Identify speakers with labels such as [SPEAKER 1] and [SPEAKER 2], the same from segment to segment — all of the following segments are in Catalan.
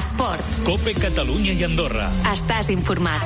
[SPEAKER 1] Esports.
[SPEAKER 2] COPE Catalunya i Andorra.
[SPEAKER 1] Estàs informat.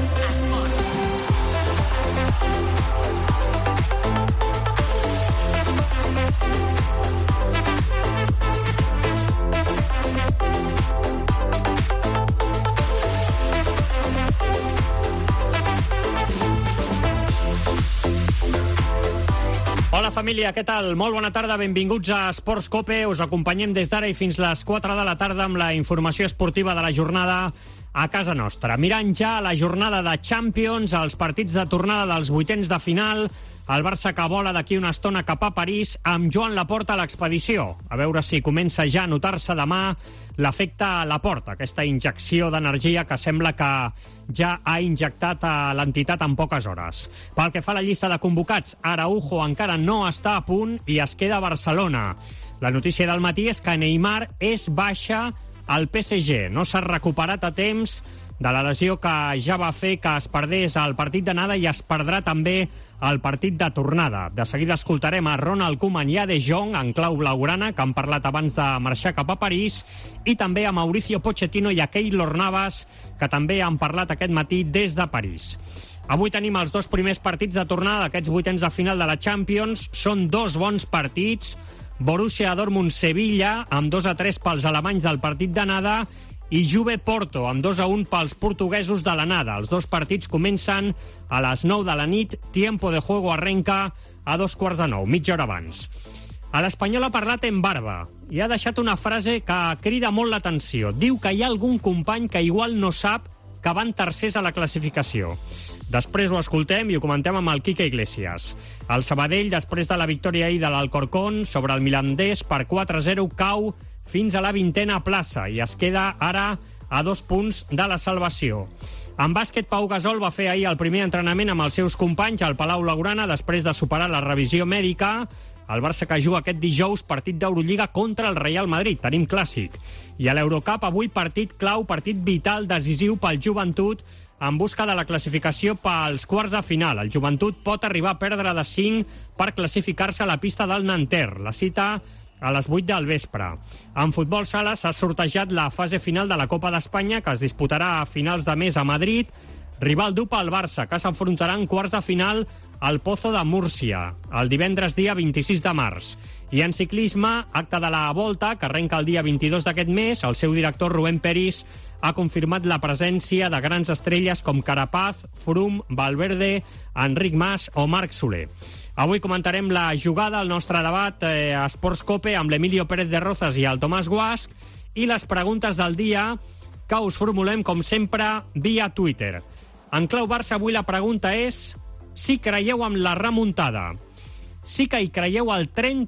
[SPEAKER 3] Hola família, què tal? Molt bona tarda, benvinguts a Esports COPE. Us acompanyem des d'ara i fins les 4 de la tarda amb la informació esportiva de la jornada a casa nostra. Mirant ja la jornada de Champions, els partits de tornada dels vuitens de final, el Barça que vola d'aquí una estona cap a París amb Joan Laporta a l'expedició. A veure si comença ja a notar-se demà l'efecte Laporta, aquesta injecció d'energia que sembla que ja ha injectat a l'entitat en poques hores. Pel que fa a la llista de convocats, Araujo encara no està a punt i es queda a Barcelona. La notícia del matí és que Neymar és baixa al PSG. No s'ha recuperat a temps de la lesió que ja va fer que es perdés el partit d'anada i es perdrà també el partit de tornada. De seguida escoltarem a Ronald Koeman i a De Jong en clau blaugrana, que han parlat abans de marxar cap a París, i també a Mauricio Pochettino i a Keylor Navas, que també han parlat aquest matí des de París. Avui tenim els dos primers partits de tornada d'aquests vuitens de final de la Champions. Són dos bons partits. Borussia Dortmund-Sevilla, amb 2-3 pels alemanys del partit d'anada, i Juve-Porto, amb 2-1 pels portuguesos de l'anada. Els dos partits comencen a les 9 de la nit. Tiempo de juego arrenca a 8:45, mitja hora abans. A l'Espanyol ha parlat en Barba i ha deixat una frase que crida molt l'atenció. Diu que hi ha algun company que igual no sap que van tercers a la classificació. Després ho escoltem i ho comentem amb el Quique Iglesias. El Sabadell, després de la victòria ahir de l'Alcorcón sobre el Mirandés per 4-0, cau fins a la 20a plaça i es queda ara a 2 punts de la salvació. En bàsquet, Pau Gasol va fer ahir el primer entrenament amb els seus companys al Palau Blaugrana després de superar la revisió mèdica. El Barça que juga aquest dijous partit d'Eurolliga contra el Real Madrid. Tenim clàssic. I a l'Eurocup avui partit clau, partit vital, decisiu pel Joventut en busca de la classificació pels quarts de final. El Joventut pot arribar a perdre de 5 per classificar-se a la pista del Nanterre. La cita a les 8 del vespre. En futbol sala s'ha sortejat la fase final de la Copa d'Espanya, que es disputarà a finals de mes a Madrid. Rival dur pel Barça, que s'enfrontarà en quarts de final al Pozo de Múrcia, el divendres dia 26 de març. I en ciclisme, acte de la Volta, que arrenca el dia 22 d'aquest mes, el seu director Rubén Peris ha confirmat la presència de grans estrelles com Carapaz, Froome, Valverde, Enric Mas o Marc Soler. Avui comentarem la jugada, el nostre debat a Esports COPE amb l'Emilio Pérez de Rozas i el Tomàs Guasch i les preguntes del dia que us formulem, com sempre, via Twitter. En clau Barça, avui la pregunta és si creieu en la remuntada. Sí que hi creieu al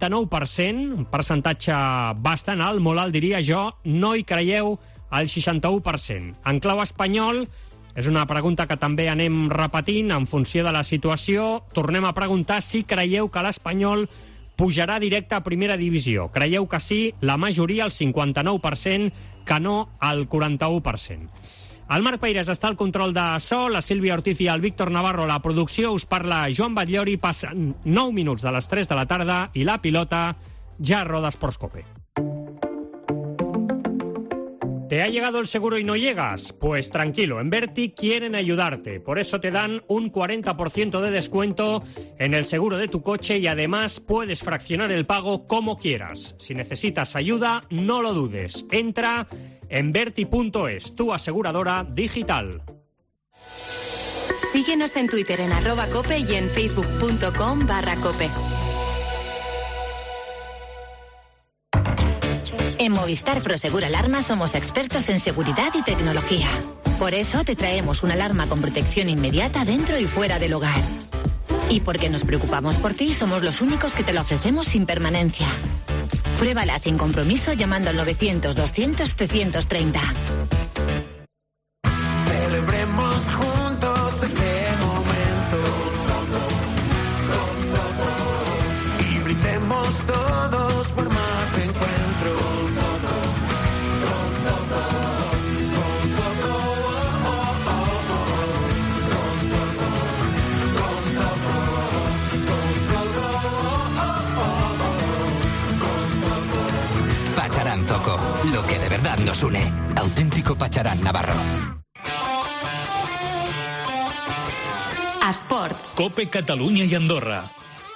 [SPEAKER 3] 39%, un percentatge bastant alt, molt alt diria jo, no hi creieu al 61%. En clau espanyol, és una pregunta que també anem repetint en funció de la situació. Tornem a preguntar si creieu que l'Espanyol pujarà directe a primera divisió. Creieu que sí, la majoria, el 59%, que no, el 41%. El Marc Peirés està al control de so, la Sílvia Ortiz i el Víctor Navarro a la producció. Us parla Joan Batllori. Passen 9 minuts de les 3 de la tarda i la pilota ja roda Esports COPE. ¿Te ha llegado el seguro y no llegas? Pues tranquilo, en Verti quieren ayudarte. Por eso te dan un 40% de descuento en el seguro de tu coche y además puedes fraccionar el pago como quieras. Si necesitas ayuda, no lo dudes. Entra en Verti.es, tu aseguradora digital.
[SPEAKER 1] Síguenos en Twitter en @cope y en facebook.com/cope.
[SPEAKER 4] En Movistar Prosegur Alarma somos expertos en seguridad y tecnología. Por eso te traemos una alarma con protección inmediata dentro y fuera del hogar. Y porque nos preocupamos por ti, somos los únicos que te la ofrecemos sin permanencia. Pruébala sin compromiso llamando al 900-200-330.
[SPEAKER 5] Celebremos juntos este momento y brindemos todos por más encuentros.
[SPEAKER 6] Pacharán Zoco, lo que de verdad nos nos une. Auténtico Pacharán Navarro.
[SPEAKER 1] Esports.
[SPEAKER 2] COPE Catalunya i Andorra.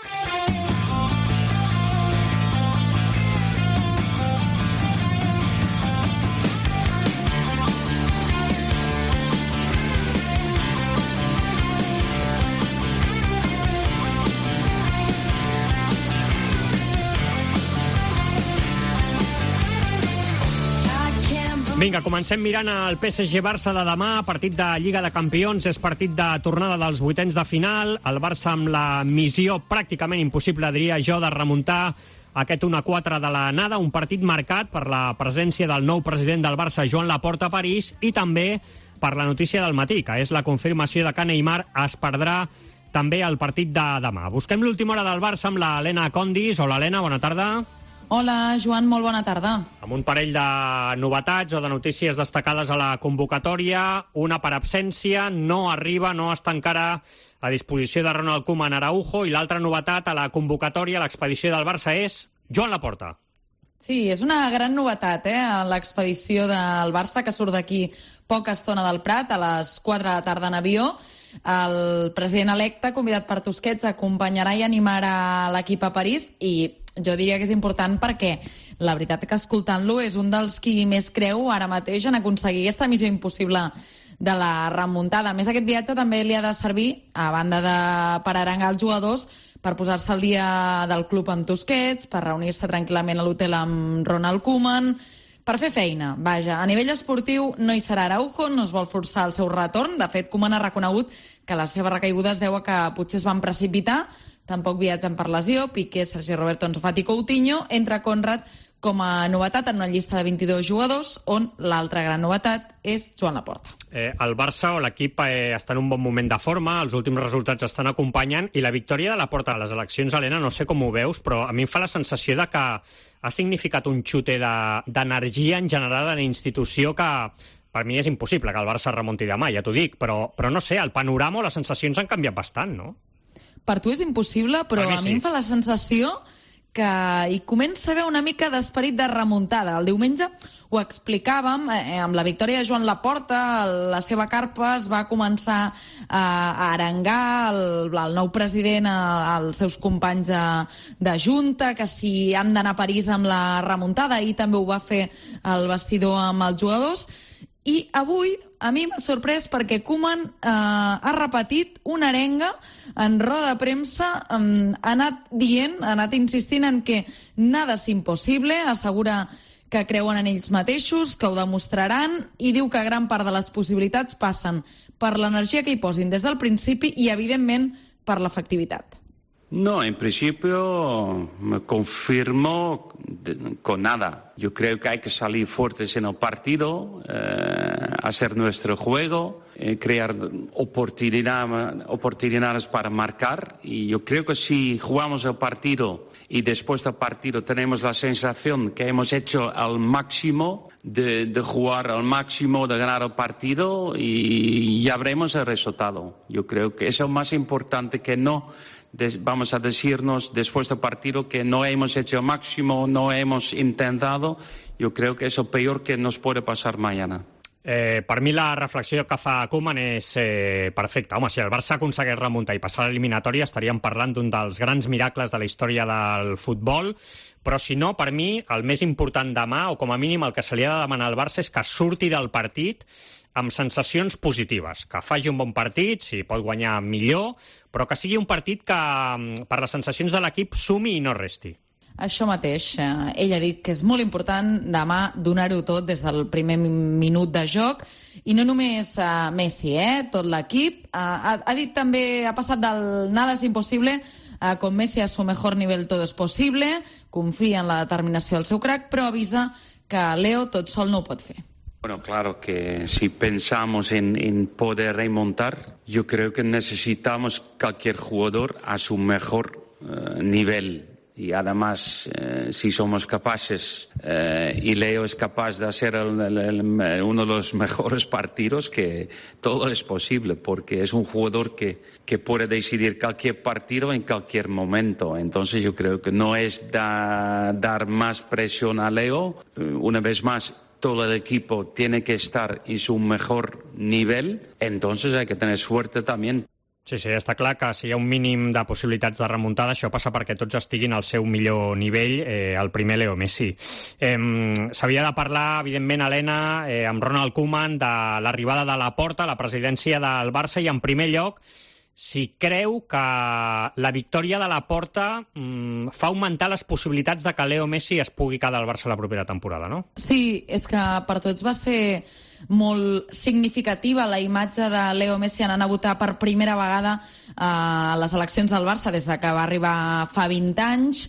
[SPEAKER 3] Vinga, comencem mirant el PSG-Barça de demà, partit de Lliga de Campions, és partit de tornada dels vuitens de final, el Barça amb la missió pràcticament impossible, diria jo, de remuntar aquest 1-4 de la nada, un partit marcat per la presència del nou president del Barça, Joan Laporta, a París, i també per la notícia del matí, que és la confirmació de que Neymar es perdrà també el partit de demà. Busquem l'última hora del Barça amb l'Helena Condis. Hola, Helena, bona tarda.
[SPEAKER 7] Hola, Joan, molt bona tarda.
[SPEAKER 3] Amb un parell de novetats o de notícies destacades a la convocatòria, una per absència, no arriba, no està encara a disposició de Ronald Koeman Araujo, i l'altra novetat a la convocatòria, a l'expedició del Barça, és Joan Laporta.
[SPEAKER 7] Sí, és una gran novetat, l'expedició del Barça, que surt d'aquí poca estona del Prat, a les 4 de la tarda en avió. El president electe, convidat per Tusquets, acompanyarà i animarà l'equip a París, i jo diria que és important perquè la veritat que escoltant-lo és un dels qui més creu ara mateix en aconseguir aquesta missió impossible de la remuntada. A més, aquest viatge també li ha de servir, a banda de per arengar els jugadors, per posar-se al dia del club amb Tusquets, per reunir-se tranquil·lament a l'hotel amb Ronald Koeman, per fer feina. Vaja, a nivell esportiu no hi serà Araujo, no es vol forçar el seu retorn. De fet, Koeman ha reconegut que la seva recaiguda es deu a que potser es van precipitar. Tampoc viatgen per lesió. Piqué, Sergi Roberto, Ansu Fati, Coutinho. Entra Conrad com a novetat en una llista de 22 jugadors, on l'altra gran novetat és Joan Laporta.
[SPEAKER 3] El Barça o l'equip està en un bon moment de forma, els últims resultats estan acompanyant, i la victòria de Laporta a les eleccions, Helena, no sé com ho veus, però a mi em fa la sensació de que ha significat un xute d'energia en general a la institució que per mi és impossible que el Barça remunti demà, ja t'ho dic, però no sé, el panorama o les sensacions han canviat bastant, no?
[SPEAKER 7] Per tu és impossible, però a mi em fa la sensació que hi comença a haver una mica d'esperit de remuntada. El diumenge ho explicàvem, amb la victòria de Joan Laporta, la seva carpa es va començar a arengar el nou president, als seus companys de junta, que si han d'anar a París amb la remuntada, i també ho va fer el vestidor amb els jugadors. I avui a mi m'ha sorprès perquè Koeman ha repetit una arenga en roda de premsa, ha anat dient, ha anat insistint en que nada és impossible, assegura que creuen en ells mateixos, que ho demostraran, i diu que gran part de les possibilitats passen per l'energia que hi posin des del principi i, evidentment, per l'efectivitat.
[SPEAKER 8] No, en principio me confirmo con nada. Yo creo que hay que salir fuertes en el partido, hacer nuestro juego, crear oportunidades para marcar. Y yo creo que si jugamos el partido y después del partido tenemos la sensación que hemos hecho al máximo, de jugar al máximo, de ganar el partido, y ya veremos el resultado. Yo creo que es lo más importante, que no vamos a decirnos después del partido que no hemos hecho el máximo, no hemos intentado. Yo creo que es lo peor que nos puede pasar mañana.
[SPEAKER 3] Per mi la reflexió que fa Koeman és perfecta. Home, si el Barça aconsegueix remuntar i passar l'eliminatòria, estaríem parlant d'un dels grans miracles de la història del futbol, però si no, per mi, el més important demà, o com a mínim el que se li ha de demanar al Barça, és que surti del partit amb sensacions positives, que faci un bon partit, si pot guanyar millor, però que sigui un partit que, per les sensacions de l'equip, sumi i no resti.
[SPEAKER 7] Això mateix. Ell ha dit que és molt important demà donar-ho tot des del primer minut de joc, i no només Messi, tot l'equip. Ha dit també, ha passat del nada es imposible con Messi a su mejor nivel todo es posible, confia en la determinació del seu crack, però avisa que Leo tot sol no ho pot fer.
[SPEAKER 8] Bueno, claro que si pensamos en poder remontar, yo creo que necesitamos cualquier jugador a su mejor nivel. Y además, si somos capaces, y Leo es capaz de hacer uno de los mejores partidos, que todo es posible, porque es un jugador que puede decidir cualquier partido en cualquier momento. Entonces yo creo que no es dar más presión a Leo. Una vez más, todo el equipo tiene que estar en su mejor nivel, entonces hay que tener suerte también.
[SPEAKER 3] Sí, està clar que si hi ha un mínim de possibilitats de remuntada, això passa perquè tots estiguin al seu millor nivell, el primer Leo Messi. S'havia de parlar, evidentment, Helena, amb Ronald Koeman, de l'arribada de Laporta a la presidència del Barça, i en primer lloc, si creu que la victòria de Laporta fa augmentar les possibilitats de que Leo Messi es pugui quedar al Barça la propera temporada, no?
[SPEAKER 7] Sí, és que per tots va ser molt significativa la imatge de Leo Messi anant a votar per primera vegada a les eleccions del Barça des de que va arribar fa 20 anys.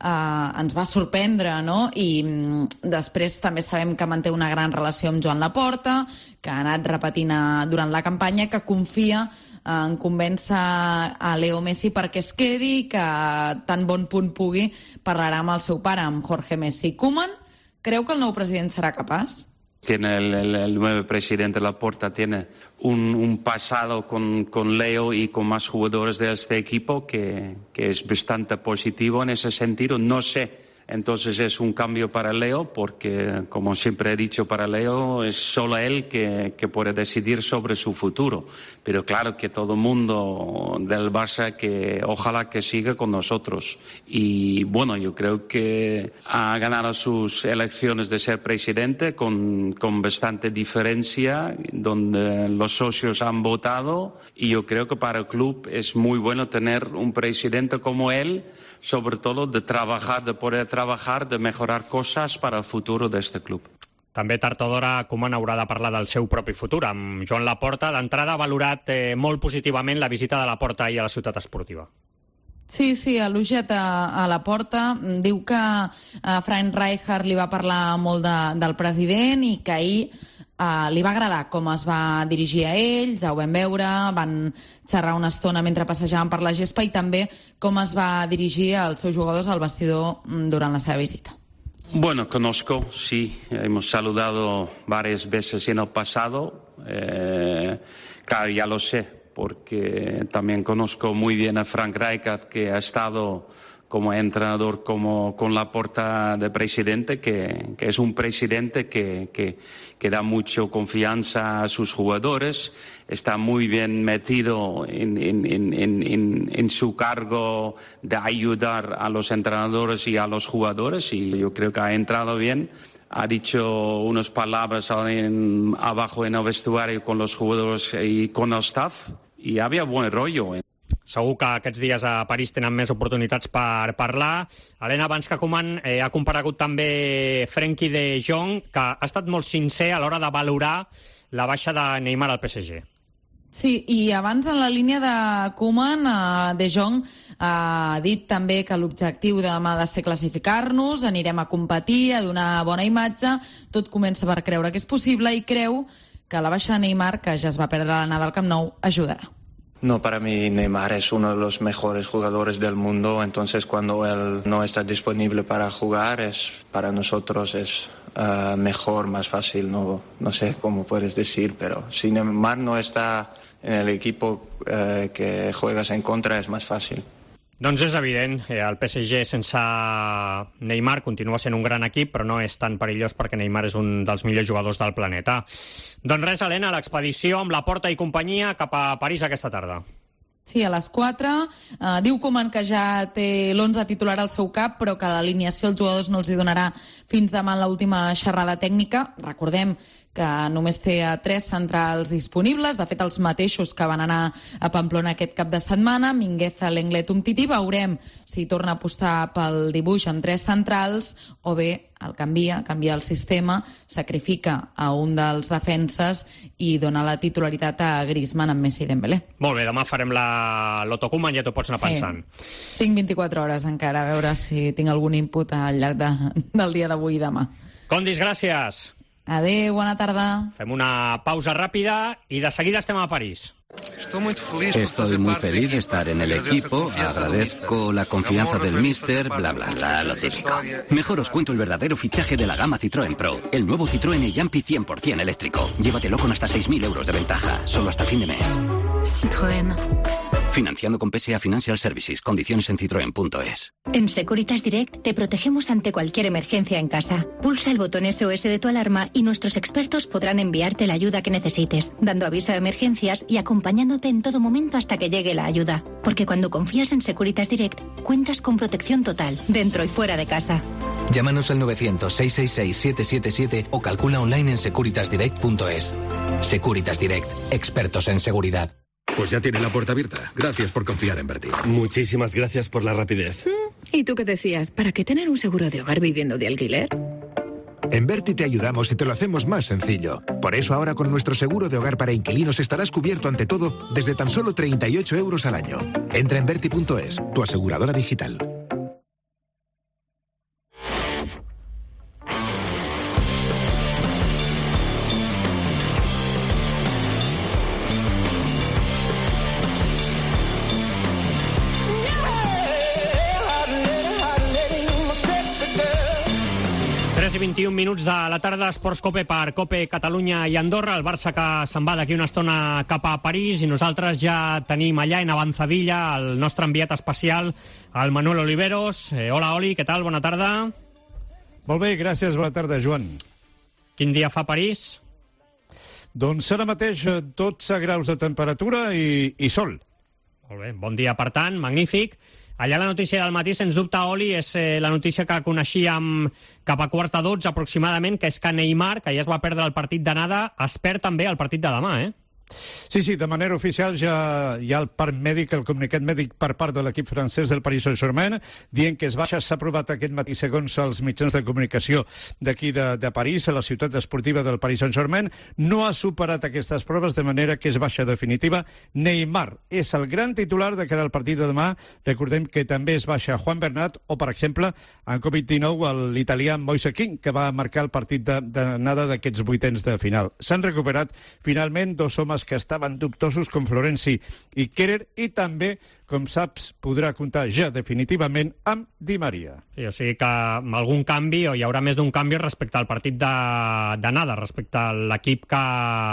[SPEAKER 7] Ens va sorprendre, no? I després també sabem que manté una gran relació amb Joan Laporta, que ha anat repetint durant la campanya, que confia en convèncer a Leo Messi perquè es quedi, que tan bon punt pugui parlarà amb el seu pare, amb Jorge Messi. Koeman creu que el nou president serà capaç?
[SPEAKER 8] Tiene el nuevo presidente Laporta, tiene un pasado con Leo y con más jugadores de este equipo que es bastante positivo en ese sentido. No sé, entonces es un cambio para Leo porque, como siempre he dicho, para Leo es solo él que puede decidir sobre su futuro. Pero claro que todo el mundo del Barça que ojalá que siga con nosotros. Y bueno, yo creo que ha ganado sus elecciones de ser presidente con bastante diferencia, donde los socios han votado, y yo creo que para el club es muy bueno tener un presidente como él, sobre todo de poder trabajar, de mejorar cosas para el futuro de este club.
[SPEAKER 3] També tard o d'hora Koeman haurà de parlar del seu propi futur. Amb Joan Laporta, d'entrada, ha valorat molt positivament la visita de Laporta ahir a la ciutat esportiva.
[SPEAKER 7] Sí, ha elogiat a Laporta. Diu que Frank Rijkaard li va parlar molt del president i que ahir li va agradar com es va dirigir a ell, ja ho vam veure, van xerrar una estona mentre passejaven per la gespa, i també com es va dirigir als seus jugadors al vestidor durant la seva visita.
[SPEAKER 8] Bueno, conozco, sí, hemos saludado varias veces en el pasado, claro, ya lo sé, porque también conozco muy bien a Frank Rijkaard, que ha estado como entrenador con Laporta de presidente, que es un presidente que da mucha confianza a sus jugadores, está muy bien metido en su cargo de ayudar a los entrenadores y a los jugadores, y yo creo que ha entrado bien. Ha dicho unas palabras abajo en el vestuario con los jugadores y con el staff, y había buen rollo.
[SPEAKER 3] Segur que aquests dies a París tenen més oportunitats per parlar. Helena, abans que Koeman ha comparegut també Frenkie de Jong, que ha estat molt sincer a l'hora de valorar la baixa de Neymar al PSG.
[SPEAKER 7] Sí, i abans en la línia de Koeman, de Jong ha dit també que l'objectiu de demà ha de ser classificar-nos, anirem a competir, a donar bona imatge, tot comença per creure que és possible, i creu que la baixa de Neymar, que ja es va perdre l'anada al Camp Nou, ajudarà.
[SPEAKER 9] No, para mí Neymar es uno de los mejores jugadores del mundo, entonces cuando él no está disponible para jugar, para nosotros es mejor, más fácil, no sé cómo puedes decir, pero si Neymar no está en el equipo que juegas en contra, es más fácil.
[SPEAKER 3] Doncs és evident, el PSG sense Neymar continua sent un gran equip, però no és tan perillós perquè Neymar és un dels millors jugadors del planeta. Doncs res, Helena, l'expedició amb Laporta i companyia cap a París aquesta tarda.
[SPEAKER 7] Sí, a les 4. Diu Koeman que ja té l'11 titular al seu cap, però que l'alineació als jugadors no els hi donarà fins demà en l'última xerrada tècnica. Recordem que només té 3 centrals disponibles, de fet els mateixos que van anar a Pamplona aquest cap de setmana, Mingueza, Lenglet, Umtiti. Veurem si torna a apostar pel dibuix amb 3 centrals o bé el canvia el sistema, sacrifica a un dels defenses i dona la titularitat a Griezmann amb Messi i Dembélé.
[SPEAKER 3] Molt bé, demà farem l'Otto Koeman, ja t'ho pots anar pensant.
[SPEAKER 7] Tinc 24 hores encara, a veure si tinc algun input al llarg del dia d'avui i demà.
[SPEAKER 3] Condis, gràcies.
[SPEAKER 7] Adéu, bona tarda.
[SPEAKER 3] Fem una pausa ràpida i de seguida estem a París.
[SPEAKER 10] Estoy muy feliz de estar en el equipo, agradezco la confianza del míster, bla bla bla, lo típico. Mejor os cuento el verdadero fichaje de la gama Citroën Pro, el nuevo Citroën e-Jumpy 100% eléctrico. Llévatelo con hasta 6.000 euros de ventaja, solo hasta fin de mes.
[SPEAKER 4] Citroën.
[SPEAKER 10] Financiando con PSA Financial Services. Condiciones en citroen.es.
[SPEAKER 11] En Securitas Direct te protegemos ante cualquier emergencia en casa. Pulsa el botón SOS de tu alarma y nuestros expertos podrán enviarte la ayuda que necesites, dando aviso a emergencias y acompañándote en todo momento hasta que llegue la ayuda. Porque cuando confías en Securitas Direct, cuentas con protección total, dentro y fuera de casa.
[SPEAKER 6] Llámanos al 900-666-777 o calcula online en securitasdirect.es. Securitas Direct, expertos en seguridad.
[SPEAKER 12] Pues ya tiene la puerta abierta. Gracias por confiar en Berti.
[SPEAKER 13] Muchísimas gracias por la rapidez.
[SPEAKER 14] ¿Y tú qué decías? ¿Para qué tener un seguro de hogar viviendo de alquiler?
[SPEAKER 15] En Berti te ayudamos y te lo hacemos más sencillo. Por eso ahora con nuestro seguro de hogar para inquilinos estarás cubierto ante todo desde tan solo 38 euros al año. Entra en Berti.es, tu aseguradora digital.
[SPEAKER 3] I 21 minuts de la tarda, Esports Cope per Cope Catalunya i Andorra. El Barça que se'n va d'aquí una estona cap a París i nosaltres ja tenim allà en avanzadilla el nostre enviat especial, el Manuel Oliveros. Hola, Oli, què tal? Bona tarda.
[SPEAKER 16] Molt bé, gràcies. Bona tarda, Joan.
[SPEAKER 3] Quin dia fa París?
[SPEAKER 16] Doncs ara mateix 12 graus de temperatura i sol.
[SPEAKER 3] Molt bé, bon dia per tant, magnífic. Allà la notícia del matí, sens dubte, Oli, és la notícia que coneixíem cap a 11:45 aproximadament, que és que Neymar, que ja es va perdre el partit d'anada, es perd també el partit de demà,
[SPEAKER 16] Sí, de manera oficial ja hi ha el part mèdic, el comunicat mèdic per part de l'equip francès del Paris Saint-Germain, dient que es baixa. S'ha aprovat aquest matí, segons els mitjans de comunicació d'aquí de París, a la ciutat esportiva del Paris Saint-Germain. No ha superat aquestes proves, de manera que és baixa definitiva. Neymar és el gran titular de cara al partit de demà. Recordem que també es baixa Juan Bernat o, per exemple, en Covid-19, l'italià Moise Kean, que va marcar el partit d'anada d'aquests vuitens de final. S'han recuperat finalment dos homes que estaven dubtosos, com Florenzi i Kehrer, i també, com saps, podrà comptar ja definitivament amb Di Maria.
[SPEAKER 3] Sí, o sigui que amb algun canvi, o hi haurà més d'un canvi respecte al partit d'anada, respecte a l'equip que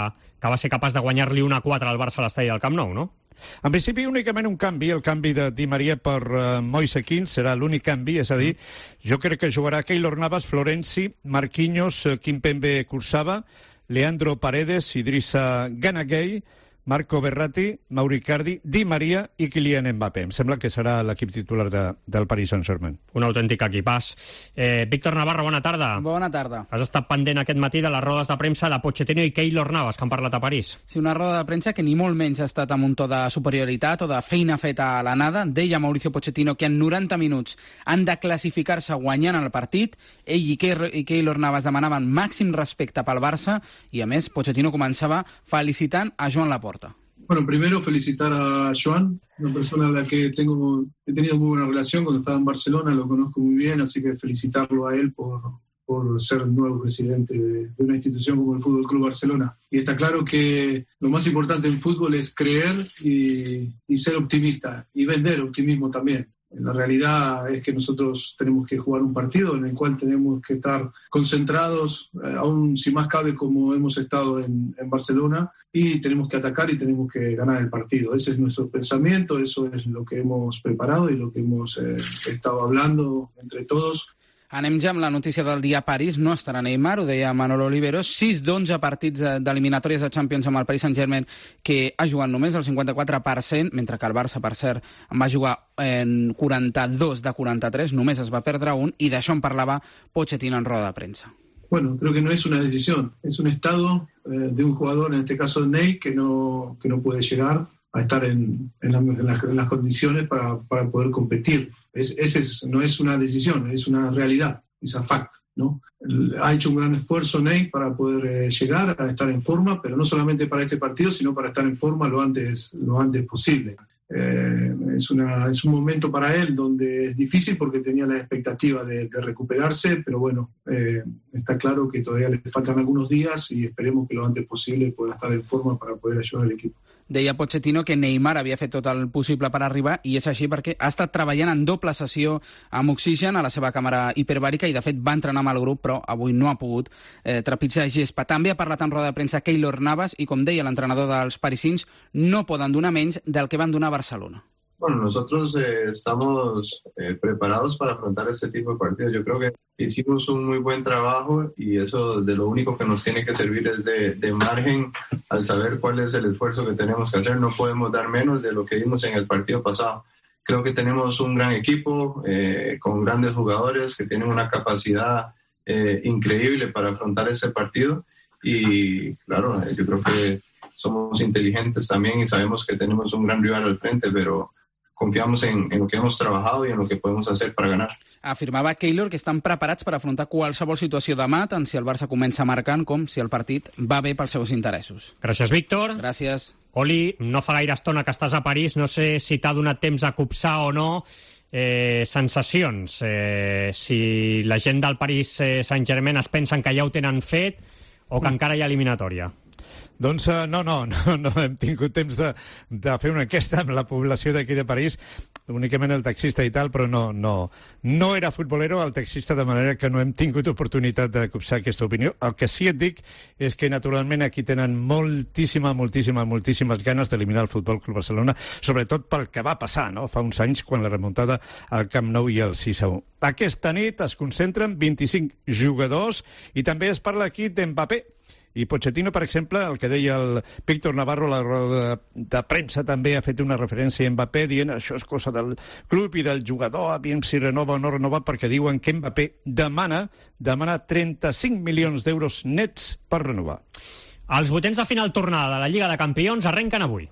[SPEAKER 3] va ser capaç de guanyar-li 1-4 al Barça a l'estadi del Camp Nou, no?
[SPEAKER 16] En principi, únicament un canvi, el canvi de Di Maria per Moise Kean, serà l'únic canvi, és a dir, jo crec que jugarà Keylor Navas, Florenzi, Marquinhos, Kimpembe Kurzawa, Leandro Paredes, Idrissa Gana Gueye, Marco Verratti, Mauro Icardi, Di Maria i Kylian Mbappé. Em sembla que serà l'equip titular del Paris Saint-Germain.
[SPEAKER 3] Un autèntic equipàs. Víctor Navarro, bona tarda.
[SPEAKER 17] Bona tarda.
[SPEAKER 3] Has estat pendent aquest matí de les rodes de premsa de Pochettino i Keylor Navas, que han parlat a París.
[SPEAKER 17] Sí, una roda de premsa que ni molt menys ha estat amb un to de superioritat o de feina feta a l'anada. Deia Mauricio Pochettino que en 90 minuts han de classificar-se guanyant el partit. Ell i Keylor Navas demanaven màxim respecte pel Barça i, a més, Pochettino començava felicitant a Joan Laporta.
[SPEAKER 18] Bueno, primero felicitar a Joan, una persona a la que he tenido muy buena relación cuando estaba en Barcelona, lo conozco muy bien, así que felicitarlo a él por ser el nuevo presidente de una institución como el Fútbol Club Barcelona. Y está claro que lo más importante en fútbol es creer y ser optimista y vender optimismo también. La realidad es que nosotros tenemos que jugar un partido en el cual tenemos que estar concentrados, aún si más cabe como hemos estado en Barcelona, y tenemos que atacar y tenemos que ganar el partido. Ese es nuestro pensamiento, eso es lo que hemos preparado y lo que hemos estado hablando entre todos.
[SPEAKER 17] Anem ja amb la notícia del dia a París. No estarà Neymar, ho deia Manolo Oliveros. 6 d'11 partits d'eliminatòries de Champions amb el Paris Saint-Germain que ha jugat només el 54%, mentre que el Barça, per cert, en va jugar en 42 de 43, només es va perdre un, i d'això en parlava Pochettino en roda de premsa.
[SPEAKER 18] Bueno, creo que no es una decisión, es un estado de un jugador, en este caso Ney, que no puede llegar a estar en las condiciones para poder competir. No es una decisión, es una realidad, es a fact, ¿no? Ha hecho un gran esfuerzo Ney para poder llegar a estar en forma, pero no solamente para este partido, sino para estar en forma lo antes posible. Es un momento para él donde es difícil porque tenía la expectativa de recuperarse, pero bueno, está claro que todavía le faltan algunos días y esperemos que lo antes posible pueda estar en forma para poder ayudar al equipo.
[SPEAKER 17] Deia Pochettino que Neymar havia fet tot el possible per arribar, i és així perquè ha estat treballant en doble sessió amb oxigen a la seva càmera hiperbàrica i, de fet, va entrenar amb el grup, però avui no ha pogut trepitjar gespa. També ha parlat en roda de premsa Keylor Navas i, com deia l'entrenador dels parisins, no poden donar menys del que van donar a Barcelona.
[SPEAKER 19] Bueno, nosotros estamos preparados para afrontar ese tipo de partidos. Yo creo que hicimos un muy buen trabajo y eso de lo único que nos tiene que servir es de margen al saber cuál es el esfuerzo que tenemos que hacer. No podemos dar menos de lo que vimos en el partido pasado. Creo que tenemos un gran equipo con grandes jugadores que tienen una capacidad increíble para afrontar ese partido y claro, yo creo que somos inteligentes también y sabemos que tenemos un gran rival al frente, pero confiamos en lo que hemos trabajado y en lo que podemos hacer para ganar.
[SPEAKER 17] Afirmava Keylor que estan preparats per afrontar qualsevol situació demà, tant si el Barça comença marcant com si el partit va bé pels seus interessos.
[SPEAKER 3] Gràcies, Víctor.
[SPEAKER 17] Gràcies.
[SPEAKER 3] Oli, no fa gaire estona que estàs a París, no sé si t'ha donat temps a copsar o no sensacions. Si la gent del Paris Saint-Germain es pensen que ja ho tenen fet o que encara hi ha eliminatòria.
[SPEAKER 16] Doncs no hem tingut temps de fer una enquesta amb la població d'aquí de París, únicament el taxista i tal, però no era futbolero el taxista, de manera que no hem tingut oportunitat de copsar aquesta opinió. El que sí et dic és que naturalment aquí tenen moltíssimes ganes d'eliminar el Futbol Club Barcelona, sobretot pel que va passar, no?, fa uns anys quan la remuntada al Camp Nou i el 6-1. Aquesta nit es concentren 25 jugadors i també es parla aquí d'Mbappé. I Pochettino, per exemple, el que deia el Víctor Navarro a la roda de premsa, també ha fet una referència a Mbappé dient això és cosa del club i del jugador, aviam si renova o no renova, perquè diuen que Mbappé demana 35 milions d'euros nets per renovar.
[SPEAKER 3] Els vuitens de final tornada de la Lliga de Campions arrenquen avui.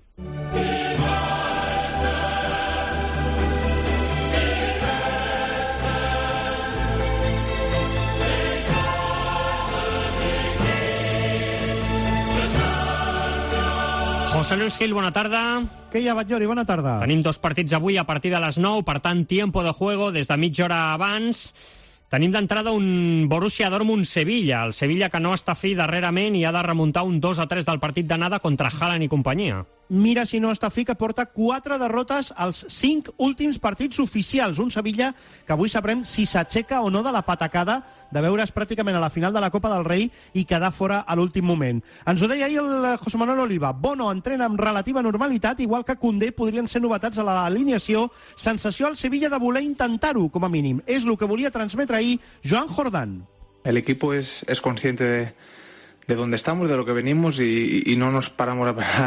[SPEAKER 3] José Luis Gil, bona tarda.
[SPEAKER 20] Què hi ha, Batllori? Bona tarda.
[SPEAKER 3] Tenim dos partits avui a partir de les 9, per tant, tiempo de juego des de mitja hora abans. Tenim d'entrada un Borussia Dortmund-Sevilla. El Sevilla que no està fi darrerament i ha de remuntar un 2-3 del partit d'anada contra Haaland i companyia.
[SPEAKER 20] Mira si no està fi, que porta 4 derrotes als 5 últims partits oficials. Un Sevilla que avui sabrem si s'aixeca o no de la patacada de veure's pràcticament a la final de la Copa del Rei i quedar fora a l'últim moment. Ens ho deia ahir el José Manuel Oliva. Bono entrena amb relativa normalitat, igual que Koundé podrien ser novetats a l'alineació. Sensació al Sevilla de voler intentar-ho, com a mínim. És el que volia transmetre ahir Joan Jordán.
[SPEAKER 21] El equipo es consciente de dónde estamos, de lo que venimos y no nos paramos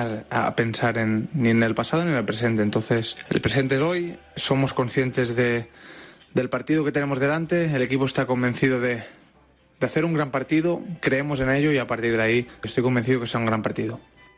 [SPEAKER 21] a pensar ni en el pasado ni en el presente. Entonces, el presente es hoy, somos conscientes del partido que tenemos delante, el equipo está convencido de hacer un gran partido, creemos en ello y a partir de ahí estoy convencido que será un gran partido.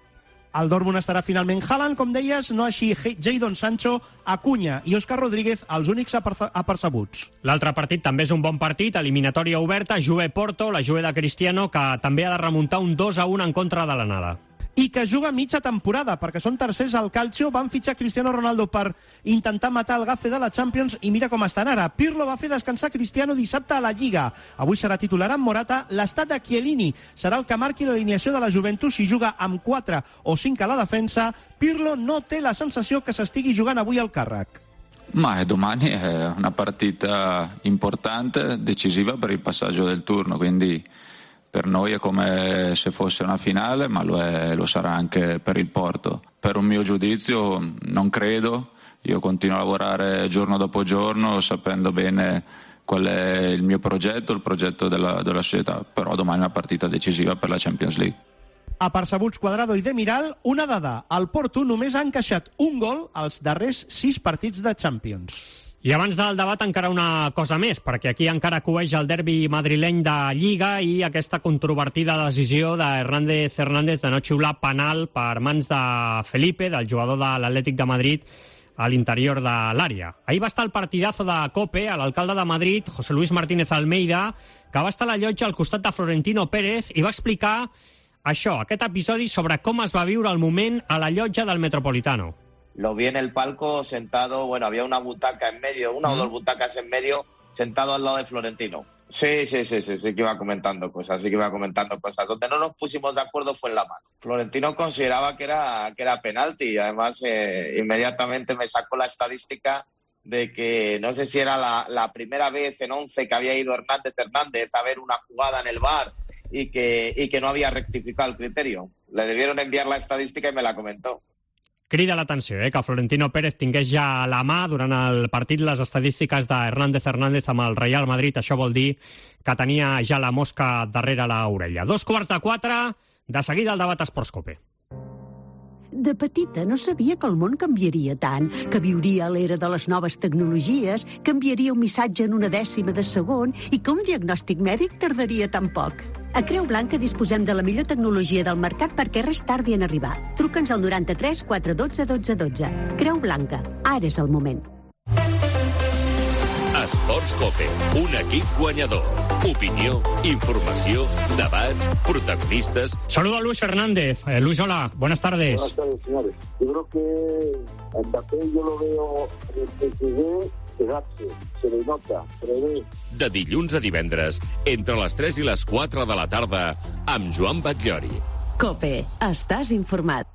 [SPEAKER 20] El Dortmund estarà finalment Haaland, com deies, no així Jadon Sancho, Acuña i Óscar Rodríguez, els únics apercebuts.
[SPEAKER 3] L'altre partit també és un bon partit, eliminatòria oberta, Juve-Porto, la Juve de Cristiano, que també ha de remuntar un 2-1 en contra de l'anada.
[SPEAKER 20] I que juga mitja temporada, perquè són tercers al Calcio, van fitxar Cristiano Ronaldo per intentar matar el gafe de la Champions i mira com estan ara. Pirlo va fer descansar Cristiano dissabte a la Lliga. Avui serà titular amb Morata. L'estat de Chiellini serà el que marqui l'alineació de la Juventus si juga amb 4 o 5 a la defensa. Pirlo no té la sensació que s'estigui jugant avui al càrrec.
[SPEAKER 22] Ma domani è una partita importante, decisiva per il passaggio del turno, quindi per noi è come se fosse una finale, ma lo sarà anche per il Porto. Per un mio giudizio non credo, io continuo a lavorare giorno dopo giorno sapendo bene qual è il mio progetto, il progetto della società, però domani è una partita decisiva per la Champions League.
[SPEAKER 20] Apercebuts Cuadrado i Demiral, una dada. El Porto només ha encaixat un gol als darrers 6 partits de Champions.
[SPEAKER 3] I abans del debat encara una cosa més, perquè aquí encara coeix el derbi madrileny de Lliga i aquesta controvertida decisió d'Hernández Hernández de no xiular penal per mans de Felipe, del jugador de l'Atlètic de Madrid, a l'interior de l'àrea. Ahir va estar el partidazo de COPE, a l'alcalde de Madrid, José Luis Martínez Almeida, que va estar a la llotja al costat de Florentino Pérez i va explicar això, aquest episodi sobre com es va viure el moment a la llotja del Metropolitano.
[SPEAKER 23] Lo vi en el palco sentado, bueno, había una butaca en medio, una o dos butacas en medio, sentado al lado de Florentino. Sí, que iba comentando cosas. Donde no nos pusimos de acuerdo fue en la mano. Florentino consideraba que era penalti y además inmediatamente me sacó la estadística de que no sé si era la primera vez en 11 que había ido Hernández a ver una jugada en el VAR y que no había rectificado el criterio. Le debieron enviar la estadística y me la comentó.
[SPEAKER 3] Crida l'atenció, que Florentino Pérez tingués ja a la mà durant el partit les estadístiques d'Hernández amb el Real Madrid. Això vol dir que tenia ja la mosca darrere l'orella. 3:45, de seguida el debat Esports Cope.
[SPEAKER 1] De petita no sabia que el món canviaria tant, que viuria a l'era de les noves tecnologies, que enviaria un missatge en una dècima de segon i que un diagnòstic mèdic tardaria tan poc. A Creu Blanca disposem de la millor tecnologia del mercat perquè res tardi en arribar. Truca'ns al 93 412 1212. Creu Blanca, ara és el moment.
[SPEAKER 2] Esports Cope, un equip guanyador. Opinió, informació, debats, protagonistas.
[SPEAKER 3] Saludo a Luis Fernández. Luis, hola, buenas tardes.
[SPEAKER 5] Buenas tardes, señores. Yo creo que a Mbappé yo lo veo en PSG quedarse, se le nota, prevé.
[SPEAKER 2] De dilluns a divendres, entre les 3 i les 4 de la tarda, amb Joan Batllori.
[SPEAKER 24] Cope, estàs informat.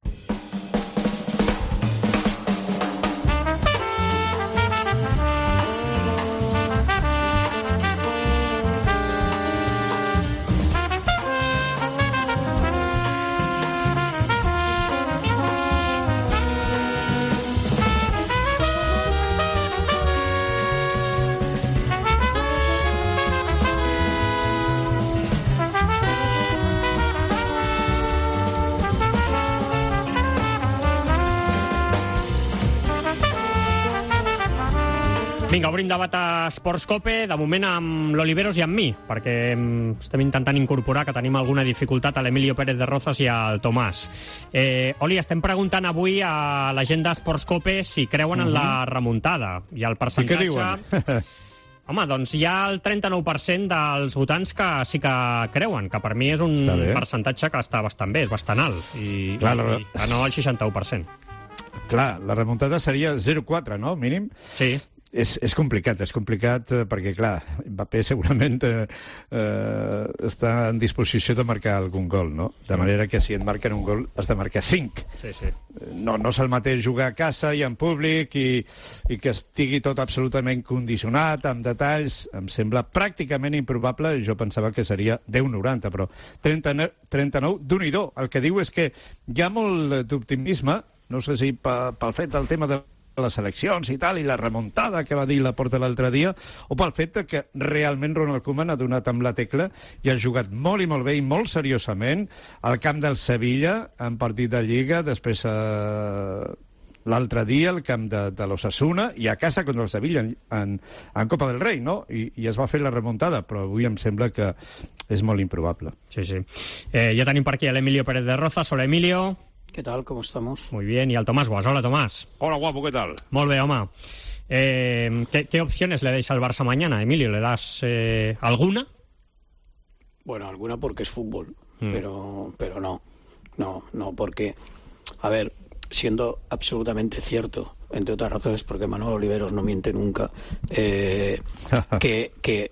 [SPEAKER 3] Vinga, obrim debat a Esports Cope, de moment amb l'Oliveros i amb mi, perquè estem intentant incorporar, que tenim alguna dificultat, a l'Emilio Pérez de Rozas i al Tomàs. Oli, estem preguntant avui a la gent d'Esports Cope si creuen en la remuntada. I el percentatge...
[SPEAKER 16] I què diuen?
[SPEAKER 3] Home, doncs hi ha el 39% dels votants que sí que creuen, que per mi és un percentatge que està bastant bé, és bastant alt, i no el 61%.
[SPEAKER 16] Clar, la remuntada seria 0,4, no?, mínim?
[SPEAKER 3] Sí.
[SPEAKER 16] És complicat perquè, clar, Mbappé segurament està en disposició de marcar algun gol, no? De manera que si et marquen un gol has de marcar 5.
[SPEAKER 3] Sí.
[SPEAKER 16] No és el mateix jugar a casa i en públic i que estigui tot absolutament condicionat, amb detalls. Em sembla pràcticament improbable, jo pensava que seria 10,90, però 39, d'un-i-do. El que diu és que hi ha molt d'optimisme, no sé si pel fet del tema de les eleccions i tal, i la remuntada que va dir Laporta l'altre dia, o pel fet que realment Ronald Koeman ha donat amb la tecla i ha jugat molt i molt bé i molt seriosament al camp del Sevilla en partit de Lliga, després l'altre dia al camp de l'Osasuna i a casa contra el Sevilla en Copa del Rei, no? I es va fer la remuntada, però avui em sembla que és molt improbable.
[SPEAKER 3] Sí. Ja tenim per aquí l'Emilio Pérez de Rozas. Hola, Emilio.
[SPEAKER 25] ¿Qué tal? ¿Cómo estamos?
[SPEAKER 3] Muy bien. Y al Tomás Guas. Hola, Tomás.
[SPEAKER 26] Hola, guapo. ¿Qué tal?
[SPEAKER 3] Molt bé, home. ¿Qué opciones le dais al Barça mañana, Emilio? ¿Le das alguna?
[SPEAKER 25] Bueno, alguna porque es fútbol, pero no. No, porque, a ver, siendo absolutamente cierto, entre otras razones porque Manolo Oliveros no miente nunca, que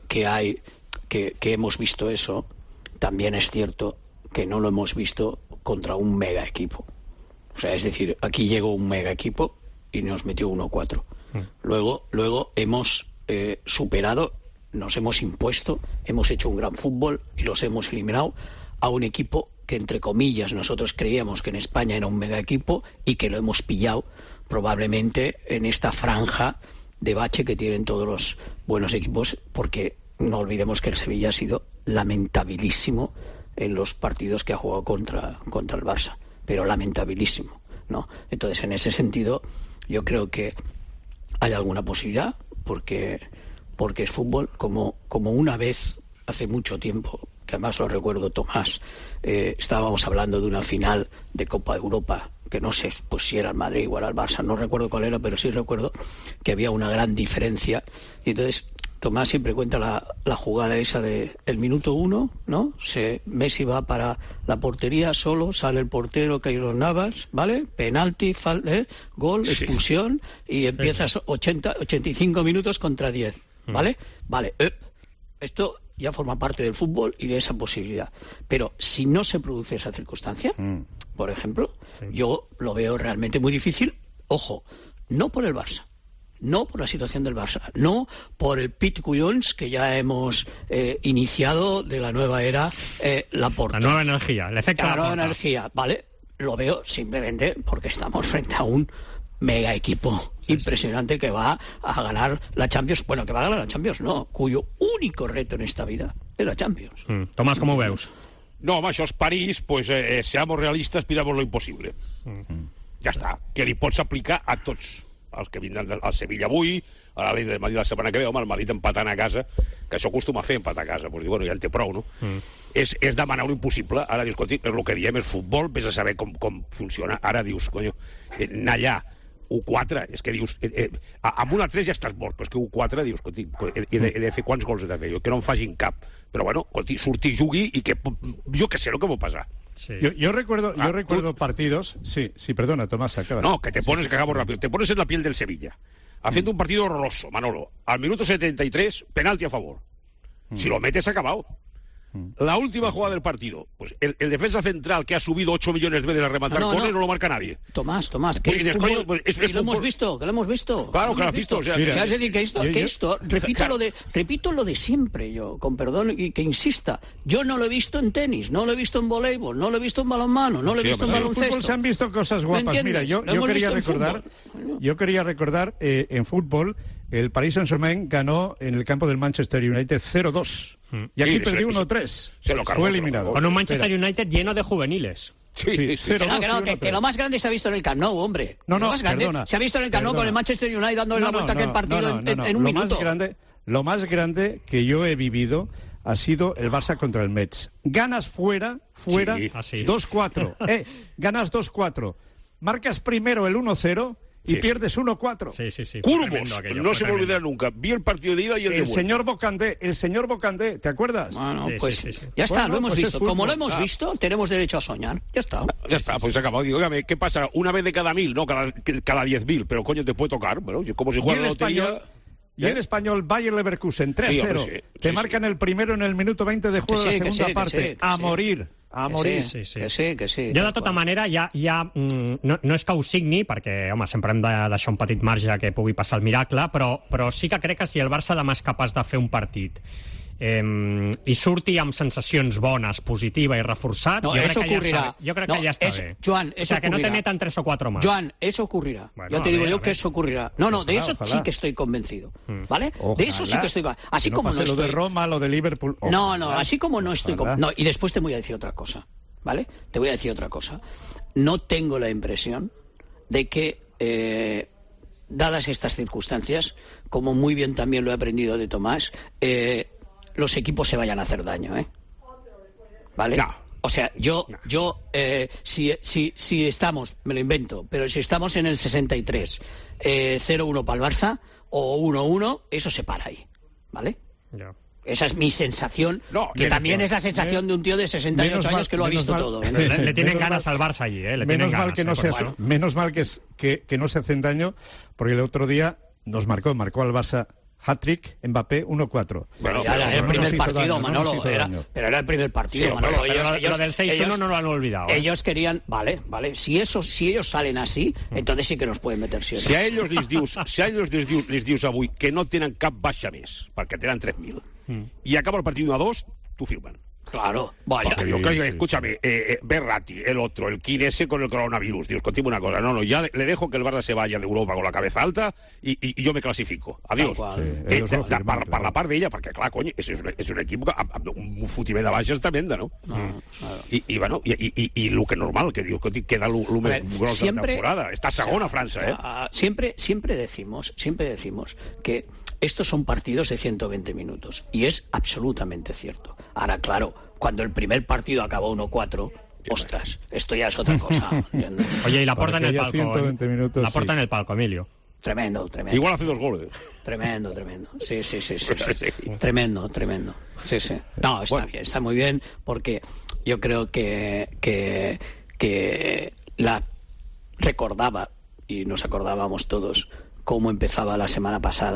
[SPEAKER 25] hemos visto eso, también es cierto que no lo hemos visto contra un mega equipo. O sea, es decir, aquí llegó un mega equipo y nos metió 1-4. Luego hemos superado, nos hemos impuesto, hemos hecho un gran fútbol y los hemos eliminado a un equipo que, entre comillas, nosotros creíamos que en España era un mega equipo y que lo hemos pillado probablemente en esta franja de bache que tienen todos los buenos equipos, porque no olvidemos que el Sevilla ha sido lamentabilísimo en los partidos que ha jugado contra el Barça, pero lamentabilísimo, ¿no? Entonces, en ese sentido, yo creo que hay alguna posibilidad, porque es fútbol, como una vez, hace mucho tiempo, que además lo recuerdo, Tomás, estábamos hablando de una final de Copa de Europa, que no sé pues si era el Madrid o era el Barça, no recuerdo cuál era, pero sí recuerdo que había una gran diferencia, y entonces Tomás siempre cuenta la jugada esa de el minuto 1, ¿no? Messi va para la portería solo, sale el portero Keylor Navas, ¿vale? Penalti, gol, expulsión, y empiezas 85 minutos contra 10, ¿vale? Vale, Esto ya forma parte del fútbol y de esa posibilidad. Pero si no se produce esa circunstancia, por ejemplo, yo lo veo realmente muy difícil. Ojo, no por el Barça, no por la situación del Barça, no por el Pit Collons que ya hemos iniciado de la nueva era, Laporta.
[SPEAKER 3] La nueva energía, el efecto
[SPEAKER 25] La
[SPEAKER 3] Laporta.
[SPEAKER 25] nueva energía, ¿vale? Lo veo simplemente porque estamos frente a un mega equipo impresionante que va a ganar la Champions. Bueno, que va a ganar la Champions, no, cuyo único reto en esta vida es la Champions.
[SPEAKER 3] Tomàs, com ho veus?
[SPEAKER 4] No, home, això és París, pues, seamos realistes, pidamos lo imposible. Ja està, que li pots aplicar a tots els que vindran al Sevilla avui, a l'Atlètic de Madrid la setmana que ve, home, el Madrid empatant a casa, que això acostuma a fer, empatar a casa, pues, bueno, ja en té prou, no? És demanar un impossible. Ara dius, escolti, el que diem és futbol, vés a saber com funciona. Ara dius, conyo, anar allà, U4, és que dius, amb una 3 ja estàs mort, però és que U4 dius, escolti, he de fer quants gols he de fer jo, que no em facin cap, però bueno, escolti, surti, jugui i que jo que sé el que pot passar.
[SPEAKER 16] Sí. Yo recuerdo partidos. Sí, perdona, Tomás, acabas.
[SPEAKER 4] No, que te pones, que acabo rápido, te pones en la piel del Sevilla, haciendo un partido horroroso, Manolo. Al minuto 73, penalti a favor. Si lo metes, acabado. La última jugada del partido, pues el defensa central que ha subido 8 millones de veces a rematar córner no lo marca nadie.
[SPEAKER 25] Tomás, que es fútbol, pues y lo hemos visto, que lo hemos visto.
[SPEAKER 4] Claro, que lo has visto. O sea,
[SPEAKER 25] es decir, que esto, repito lo de siempre yo, con perdón, y que insista, yo no lo he visto en tenis, no lo he visto en voleibol, no lo he visto en balonmano, no lo he visto en baloncesto.
[SPEAKER 16] En fútbol se han visto cosas guapas. Mira, yo quería recordar en fútbol, el Paris Saint-Germain ganó en el campo del Manchester United 0-2. Y aquí perdió 1-3. Fue eliminado.
[SPEAKER 3] Con un Manchester United lleno de juveniles.
[SPEAKER 25] Que lo más grande se ha visto en el Camp Nou, hombre.
[SPEAKER 16] Lo
[SPEAKER 25] más grande se ha visto en el Camp Nou con el Manchester United dándole la vuelta a aquel partido en un minuto.
[SPEAKER 16] Lo más grande que yo he vivido ha sido el Barça contra el Metz. Ganas fuera, 2-4. Ganas 2-4. Marcas primero el 1-0 y pierdes 1-4.
[SPEAKER 3] Sí.
[SPEAKER 4] Curvos, no se me olvidará nunca. Vi el partido de ida y el de vuelta.
[SPEAKER 16] El señor Bocandé, ¿te acuerdas?
[SPEAKER 25] Bueno, pues ya está, lo hemos visto. Como lo hemos visto, tenemos derecho a soñar. Ya está.
[SPEAKER 4] Pues se acabó. Dígame, ¿qué pasa? Una vez de cada 1000, no cada 10.000, pero coño, te puede tocar. Bueno, como si jugara la lotería.
[SPEAKER 16] Y el español Bayer Leverkusen 3-0. Te marcan el primero en el minuto 20 de juego de la segunda parte. A morir.
[SPEAKER 25] Que sí.
[SPEAKER 3] Jo, de tota manera, no és que ho signi, perquè, home, sempre hem de deixar un petit marge que pugui passar el miracle, però sí que crec que si el Barça demà és capaç de fer un partit i surti amb sensacions bones, positiva i reforçat, jo crec que ja està bé.
[SPEAKER 25] Joan,
[SPEAKER 3] o sea, que no te metan 3 o 4 más.
[SPEAKER 25] Joan, eso ocurrirá. Bueno, yo te digo yo que eso ocurrirá. No, de eso sí que estoy convencido, ¿vale? De eso sí que estoy convencido. Así como no estoy...
[SPEAKER 16] lo de Roma, lo de Liverpool...
[SPEAKER 25] No, así como no estoy... No, y después te voy a decir otra cosa, ¿vale? Te voy a decir otra cosa. No tengo la impresión de que... dadas estas circunstancias, como muy bien también lo he aprendido de Tomás, los equipos se vayan a hacer daño, ¿vale?
[SPEAKER 4] No.
[SPEAKER 25] O sea, si estamos, me lo invento, pero si estamos en el 63, 0-1 para el Barça o 1-1, eso se para ahí, ¿vale?
[SPEAKER 3] Ya.
[SPEAKER 25] Esa es mi sensación, que también es la sensación de un tío de 68 años que lo ha visto todo.
[SPEAKER 3] Le tienen ganas al Barça allí,
[SPEAKER 16] Menos mal que no se hacen daño, porque el otro día marcó al Barça hat-trick, Mbappé, 1-4.
[SPEAKER 25] Bueno, era el primer partido, Manolo. Pero era el primer partido, Manolo.
[SPEAKER 3] Lo del 6-1 no lo han olvidado.
[SPEAKER 25] Ellos querían... Vale. Si ellos salen así, entonces sí que nos pueden meter 7.
[SPEAKER 4] Si a ellos les dius avui que no tenen cap baixa més, perquè tenen 3.000, i acaba el partit 1-2, t'ho firmen.
[SPEAKER 25] Claro, vaya.
[SPEAKER 4] Escúchame, Berratti, el otro, el Kinese con el coronavirus. Dios, contigo una cosa. No, ya le dejo que el Barça se vaya de Europa con la cabeza alta y yo me clasifico. Adiós. Per la part d'ella, perquè, clar, cony, és un equip amb un fotiment de baixes tremenda, no? I bueno, i el que normal, que dius, que queda el més gros de la temporada. Està segona França,
[SPEAKER 25] Siempre decimos que estos son partidos de 120 minutos. Y es absolutamente cierto. Ahora, claro, cuando el primer partido acabó 1-4, ostras, esto ya es otra cosa.
[SPEAKER 3] Oye, y la porta en el palco. 120 minutos, la porta en el palco, Emilio.
[SPEAKER 25] Tremendo.
[SPEAKER 4] Igual hace 2 goles.
[SPEAKER 25] Tremendo. Sí. Tremendo. Sí. No, está bien, está muy bien, porque yo creo que la recordaba, y nos acordábamos todos, cómo empezaba la semana pasada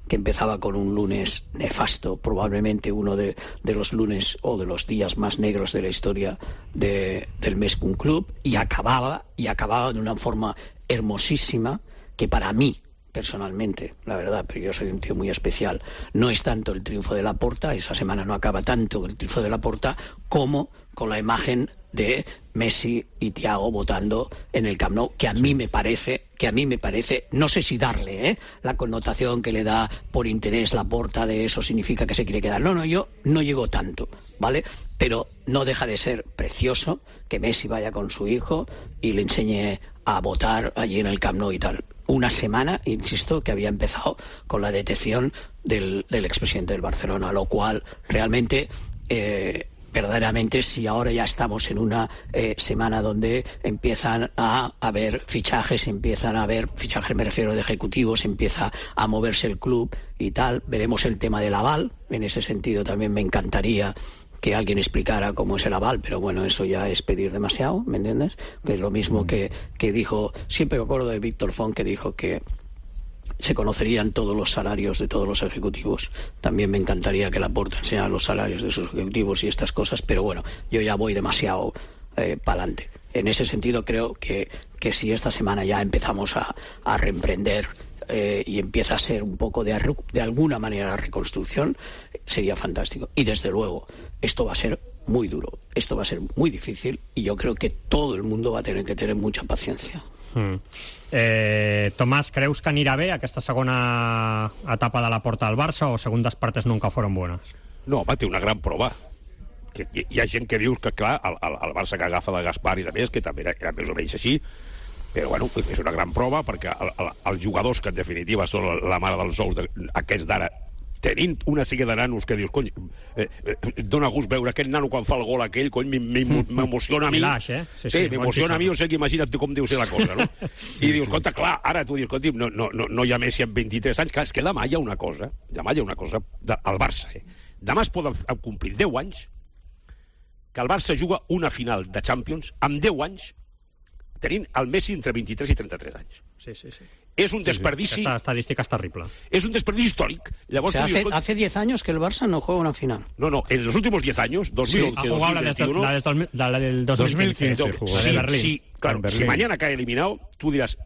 [SPEAKER 25] que empezaba con un lunes nefasto, probablemente uno de los lunes o de los días más negros de la historia del Meskun Club, y acababa de una forma hermosísima que para mí, personalmente, la verdad, pero yo soy un tío muy especial, no es tanto el triunfo de Laporta, esa semana no acaba tanto el triunfo de Laporta, como con la imagen de Messi y Thiago votando en el Camp Nou, que a mí me parece, no sé si darle la connotación que le da por interés Laporta, de eso significa que se quiere quedar. No, yo no llego tanto, ¿vale? Pero no deja de ser precioso que Messi vaya con su hijo y le enseñe a votar allí en el Camp Nou y tal. Una semana, insisto, que había empezado con la detención del expresidente del Barcelona, lo cual realmente, verdaderamente, si ahora ya estamos en una semana donde empiezan a haber fichajes, me refiero de ejecutivos, empieza a moverse el club y tal, veremos el tema del aval. En ese sentido también me encantaría que alguien explicara cómo es el aval, pero bueno, eso ya es pedir demasiado, ¿me entiendes? Que es lo mismo que dijo, siempre me acuerdo de Víctor Font, que dijo que se conocerían todos los salarios de todos los ejecutivos. También me encantaría que Laporta enseñara los salarios de sus ejecutivos y estas cosas, pero bueno, yo ya voy demasiado para adelante. En ese sentido creo que si esta semana ya empezamos a reemprender y empieza a ser un poco de alguna manera la reconstrucción, sería fantástico. Y desde luego, esto va a ser muy duro, esto va a ser muy difícil, y yo creo que todo el mundo va a tener que tener mucha paciencia.
[SPEAKER 3] Tomàs, creus que anirà bé aquesta segona etapa de Laporta al Barça, o segundas partes nunca fueron buenas?
[SPEAKER 4] No, va, té una gran prova. Que hi ha gent que dius que, clar, el Barça que agafa de Gaspar i de més, que també era més o menys així, però bueno, és una gran prova, perquè els jugadors que en definitiva són la mare dels ous aquests d'ara, tenint una sèrie de nanos que dius, cony, dona gust veure aquest nano quan fa el gol aquell, cony, m'emociona a mi. Sí, m'emociona a mi, o sigui, imagina't tu com deu ser la cosa, no? I dius, escolta, clar, ara tu dius, escolta, no hi ha Messi amb 23 anys, clar, és que demà hi ha una cosa al Barça, demà es poden complir 10 anys que el Barça juga una final de Champions amb 10 anys tenint el Messi entre 23 i 33 anys.
[SPEAKER 3] Sí.
[SPEAKER 4] Es un desperdici.
[SPEAKER 3] Esta estadística es terrible.
[SPEAKER 4] Es un desperdicio histórico.
[SPEAKER 25] O sea, hace 10 años que el Barça no juega una final.
[SPEAKER 4] No, en los últimos 10 años, 2011,
[SPEAKER 3] sí, ha jugado 2021, la del 2015
[SPEAKER 4] jugó. La de Berlín. Sí, claro, si mañana cae eliminado, tú dirás,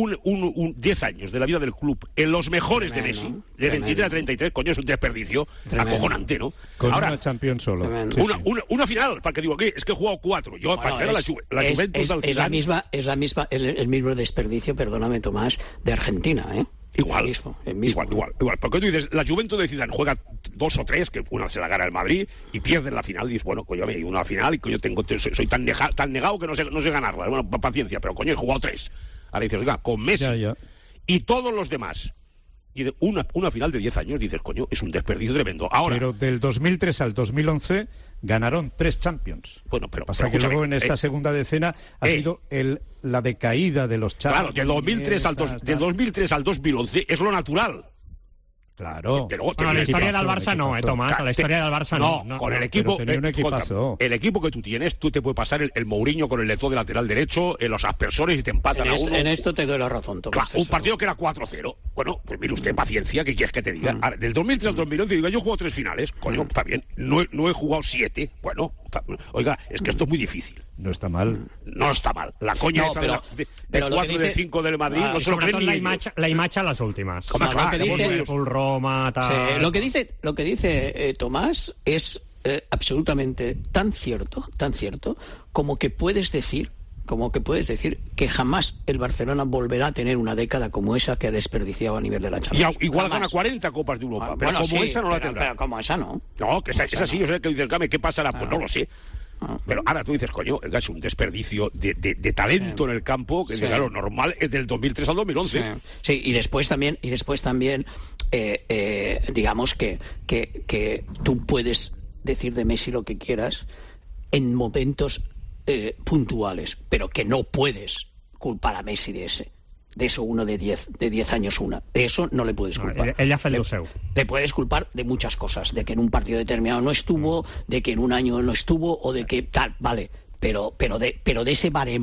[SPEAKER 4] 10 años de la vida del club en los mejores
[SPEAKER 25] tremendo,
[SPEAKER 4] de Messi, de 23 a 33, coño, es un desperdicio acojonante, ¿no?
[SPEAKER 16] Con ahora, una Champions solo.
[SPEAKER 4] Una final, para que digo, ¿qué? Es que he jugado 4. Yo, para que era la Juventus del Zidane.
[SPEAKER 25] Es el mismo desperdicio, perdóname, Tomás, de Argentina, ¿eh?
[SPEAKER 4] Igual. Porque tú dices, la Juventus de Zidane juega 2 o 3, que una se la gana el Madrid, y pierden la final, y dices, bueno, coño, me he ido a una final, y coño, soy tan negado que no sé ganarla. Bueno, paciencia, pero coño, he jugado 3. Ahora dices, oiga, con Messi y todos los demás. Y una final de 10 años, dices, coño, es un desperdicio tremendo. Ahora,
[SPEAKER 16] pero del 2003 al 2011 ganaron 3 Champions.
[SPEAKER 4] Bueno, pero
[SPEAKER 16] pasa que luego en esta segunda decena ha sido la decaída de los Champions.
[SPEAKER 4] Claro, del 2003 al 2011 es lo natural.
[SPEAKER 16] Claro.
[SPEAKER 3] La historia del Barça no, Tomás. La historia del Barça no.
[SPEAKER 4] Con el equipo.
[SPEAKER 16] Tenía un equipazo.
[SPEAKER 4] El equipo que tú tienes, tú te puede pasar el Mourinho con el Eto'o de lateral derecho, los aspersores y te empatan a uno.
[SPEAKER 25] En esto te doy la razón, Tomás.
[SPEAKER 4] Claro, un partido que era 4-0. Bueno, pues mire usted, paciencia, ¿qué quieres que te diga? Ahora, del 2003 al 2011, digo, yo he jugado 3 finales. Coño, está bien. No he jugado 7. Bueno, oiga, es que esto es muy difícil.
[SPEAKER 16] No está mal.
[SPEAKER 4] No está mal. La coña esa de 4 de 5 del Madrid no se lo creen ni ellos.
[SPEAKER 3] La imatge a las últimas.
[SPEAKER 25] Lo que dice
[SPEAKER 3] Liverpool, Roma, tal.
[SPEAKER 25] Sí, lo que dice Tomás es absolutamente tan cierto como que puedes decir que jamás el Barcelona volverá a tener una década como esa que ha desperdiciado a nivel de la Champions.
[SPEAKER 4] Y igual gana 40 Copas de Europa, pero como esa no la tendrá.
[SPEAKER 25] Pero como esa no.
[SPEAKER 4] No, que esa sí, yo sé que dices, ¿qué pasará? Pues no lo sé. Pero ahora tú dices, coño, es un desperdicio de talento en el campo, que claro, normal es del 2003 al 2011.
[SPEAKER 25] Sí, y después también digamos que tú puedes decir de Messi lo que quieras en momentos puntuales, pero que no puedes culpar a Messi de eso uno de 10 años una. De eso no le puedes culpar.
[SPEAKER 3] Ella hace el seu.
[SPEAKER 25] Le puedes culpar de muchas cosas, de que en un partido determinado no estuvo, de que en un año no estuvo, o de que tal, vale, pero de ese baremo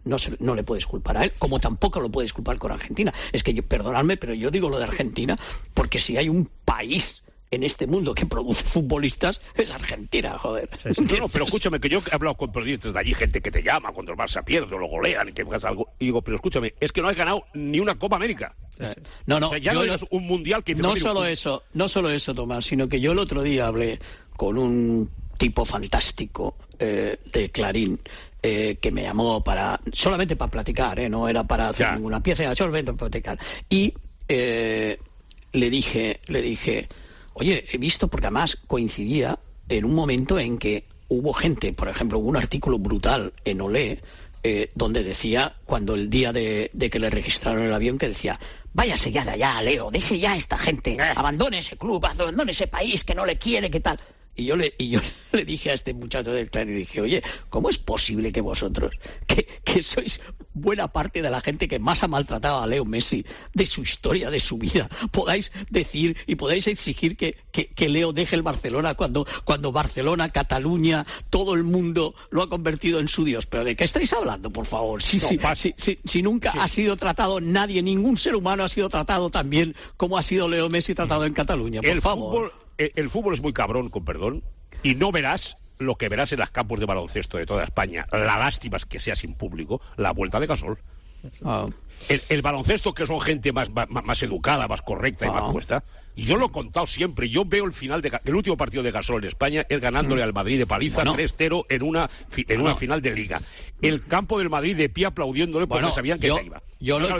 [SPEAKER 25] no le puedes culpar a él, como tampoco lo puedes culpar con Argentina. Es que perdonadme, pero yo digo lo de Argentina porque si hay un país en este mundo que produce futbolistas es Argentina, joder.
[SPEAKER 4] No, pero escúchame, que yo he hablado con periodistas de allí, gente que te llama cuando el Barça pierde o lo golean y que hagas algo, y digo, pero escúchame, es que no has ganado ni una Copa América.
[SPEAKER 25] No,
[SPEAKER 4] o sea, ya no es un mundial que...
[SPEAKER 25] No solo eso, Tomás, sino que yo el otro día hablé con un tipo fantástico de Clarín, que me llamó solamente para platicar, no era para hacer ninguna pieza, era solamente para platicar. Y le dije, oye, he visto, porque además coincidía en un momento en que hubo gente, por ejemplo, hubo un artículo brutal en Olé, donde decía, cuando el día de que le registraron el avión, que decía, váyase ya de allá, Leo, deje ya a esta gente, abandone ese club, abandone ese país que no le quiere, ¿qué tal? Y yo le dije a este muchacho del Clarín, y dije, oye, ¿cómo es posible que vosotros, que sois buena parte de la gente que más ha maltratado a Leo Messi, de su historia, de su vida, podáis decir y podáis exigir que Leo deje el Barcelona cuando Barcelona, Cataluña, todo el mundo lo ha convertido en su Dios? ¿Pero de qué estáis hablando, por favor? Si nunca ha sido tratado nadie, ningún ser humano ha sido tratado tan bien como ha sido Leo Messi tratado en Cataluña, por favor.
[SPEAKER 4] El fútbol es muy cabrón, con perdón, y no verás lo que verás en los campos de baloncesto de toda España. La lástima es que sea sin público, la vuelta de Gasol. El baloncesto, que son gente más educada, más correcta y más puesta. Y yo lo he contado siempre. Yo veo el último partido de Gasol en España es ganándole al Madrid de paliza 3-0 en una final de Liga. El campo del Madrid de pie aplaudiéndole porque sabían que se iba.
[SPEAKER 25] Yo lo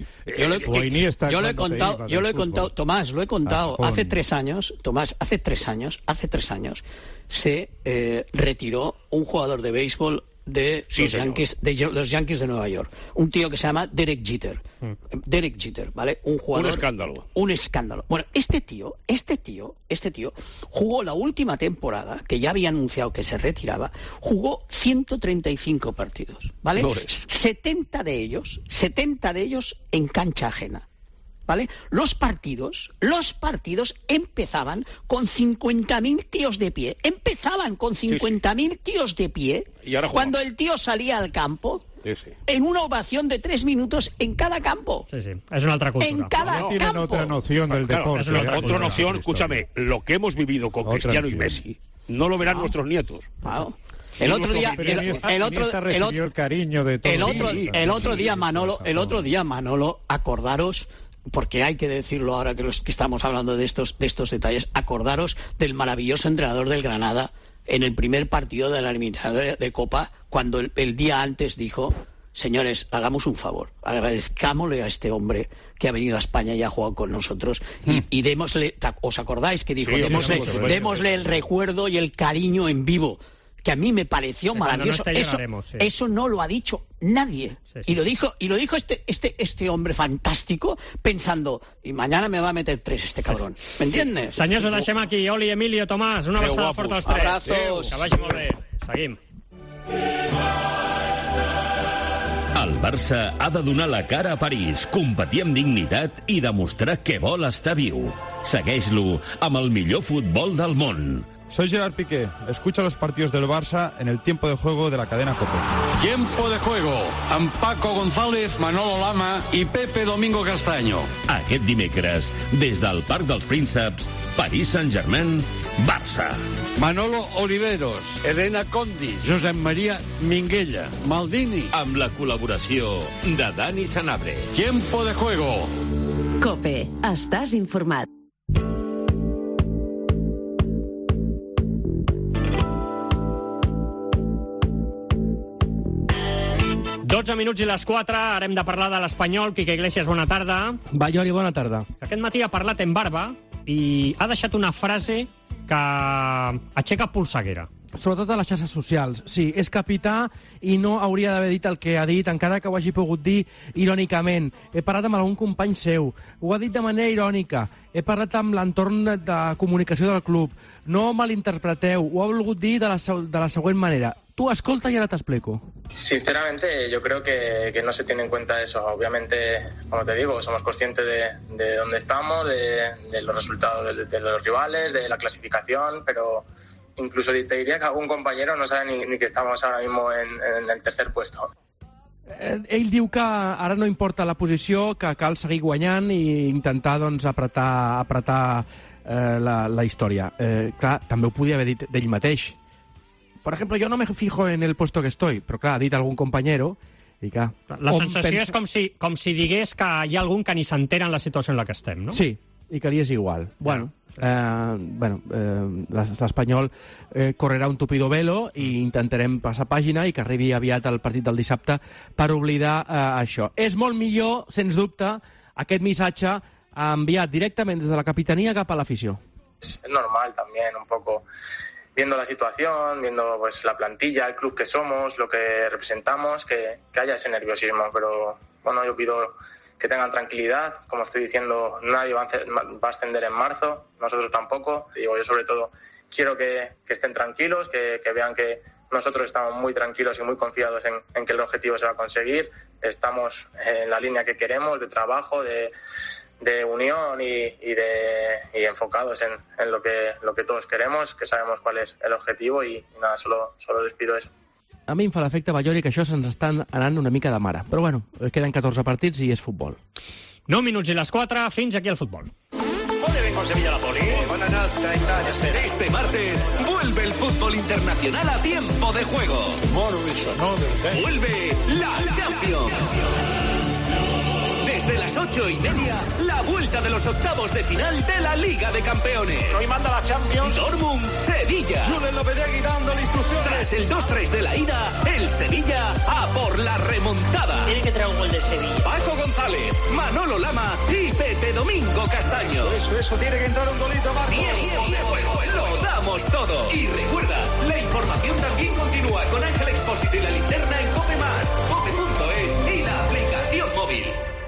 [SPEAKER 25] he contado, Tomás, lo he contado. Hace 3 años, se retiró un jugador de béisbol de los Yankees de Nueva York. Un tío que se llama Derek Jeter. Derek Jeter, ¿vale? Un jugador... Un escándalo. Bueno, este tío jugó la última temporada, que ya había anunciado que se retiraba, jugó 135 partidos, ¿vale? 70 de ellos en cancha ajena. ¿Vale? Los partidos empezaban con 50.000 tíos de pie. Tíos de pie. Y ahora cuando el tío salía al campo, en una ovación de 3 minutos en cada campo.
[SPEAKER 3] Sí, es una otra cultura.
[SPEAKER 25] En cada campo.
[SPEAKER 16] Tienen otra noción del deporte.
[SPEAKER 4] Otra noción, escúchame, lo que hemos vivido con Cristiano y Messi, no lo verán nuestros nietos.
[SPEAKER 25] Claro. El otro día Manolo, acordaros, porque hay que decirlo ahora que estamos hablando de estos detalles, acordaros del maravilloso entrenador del Granada en el primer partido de la eliminatoria de Copa, cuando el día antes dijo: señores, hagamos un favor, agradezcámosle a este hombre que ha venido a España y ha jugado con nosotros y démosle, ¿os acordáis que dijo? Démosle el recuerdo y el cariño en vivo, que a mí me pareció maravilloso. Eso no lo ha dicho nadie. Y lo dijo este hombre fantástico, pensando, y mañana me va a meter 3 este cabrón. ¿Me entiendes?
[SPEAKER 3] Senyors, ho deixem aquí. Oli, Emilio, Tomàs, una abraçada forta als 3.
[SPEAKER 25] Abrazos.
[SPEAKER 3] Que vagi molt bé. Seguim.
[SPEAKER 2] El Barça ha de donar la cara a París, competir amb dignitat i demostrar que vol estar viu. Segueix-lo amb el millor futbol del món.
[SPEAKER 7] Soy Gerard Piqué. Escucha los partidos del Barça en el tiempo de juego de la cadena COPE.
[SPEAKER 8] Tiempo de juego amb Paco González, Manolo Lama i Pepe Domingo Castaño.
[SPEAKER 2] Aquest dimecres, des del Parc dels Prínceps, París Saint-Germain, Barça.
[SPEAKER 8] Manolo Oliveros, Elena Condi, Josep María Minguella, Maldini.
[SPEAKER 2] Amb la col·laboració de Dani Sanabria.
[SPEAKER 8] Tiempo de juego.
[SPEAKER 24] COPE. Estàs informat.
[SPEAKER 3] Dotze minuts i les 4, ara hem de parlar de l'Espanyol. Quique Iglesias, bona tarda.
[SPEAKER 20] Ballori, bona tarda.
[SPEAKER 3] Aquest matí ha parlat en barba i ha deixat una frase que aixeca polseguera.
[SPEAKER 20] Sobretot a les xarxes socials. Sí, és capità i no hauria d'haver dit el que ha dit, encara que ho hagi pogut dir irònicament. He parlat amb algun company seu, ho ha dit de manera irònica, he parlat amb l'entorn de comunicació del club. No malinterpreteu, ho ha volgut dir de la següent manera. Tú escolta y ahora te explico.
[SPEAKER 9] Sinceramente, yo creo que no se tiene en cuenta eso. Obviamente, como te digo, somos conscientes de dónde estamos, de los resultados de los rivales, de la clasificación, pero incluso te diría que algún compañero no sabe ni que estamos ahora mismo en el tercer puesto.
[SPEAKER 6] Ell diu que ara no importa la posició, que cal seguir guanyant i intentar apretar la història. Clar, també ho podia haver dit d'ell mateix. Per exemple, yo no me fijo en el puesto que estoy, però clar, ha dit algun compañero i clar...
[SPEAKER 3] La sensació és com si digués que hi ha algun que ni s'entera en la situació en la que estem, no?
[SPEAKER 6] Sí, i que li és igual. Bueno, l'Espanyol correrà un tupido velo i intentarem passar pàgina i que arribi aviat el partit del dissabte per oblidar això. És molt millor, sens dubte, aquest missatge enviat directament des de la capitania cap a l'afició.
[SPEAKER 9] Es normal también un poco, viendo la situación, viendo pues la plantilla, el club que somos, lo que representamos, que haya ese nerviosismo, pero bueno, yo pido que tengan tranquilidad. Como estoy diciendo, nadie va a ascender en marzo, nosotros tampoco. Digo, yo sobre todo quiero que estén tranquilos, que vean que nosotros estamos muy tranquilos y muy confiados en que el objetivo se va a conseguir. Estamos en la línea que queremos, de trabajo, de unión y enfocados en lo que todos queremos, que sabemos cuál es el objetivo y nada, solo les pido eso.
[SPEAKER 6] A mi em fa l'efecte, Ballori, que això se'ns estan anant una mica de mare. Però bueno, queden 14 partits i és futbol.
[SPEAKER 3] 9 minuts i les 4, fins aquí el futbol.
[SPEAKER 10] ¿Dónde vengo Sevilla la Poli? Buenas noches. Este martes vuelve el fútbol internacional a tiempo de juego. Vuelve la Champions. Desde las 8:30, la vuelta de los octavos de final de la Liga de Campeones. Hoy manda la Champions. Dortmund, Sevilla. Julen Lopetegui dando la instrucción. Tras el 2-3 de la ida, el Sevilla a por la remontada.
[SPEAKER 11] Tiene que traer un gol del Sevilla.
[SPEAKER 10] Paco González, Manolo Lama y Pepe Domingo Castaño.
[SPEAKER 11] Eso, tiene que entrar un golito más.
[SPEAKER 10] Lo damos todo. Y recuerda, la información también continúa con Ángel Expósito y la linterna en COPE+, cope.es y la aplicación móvil.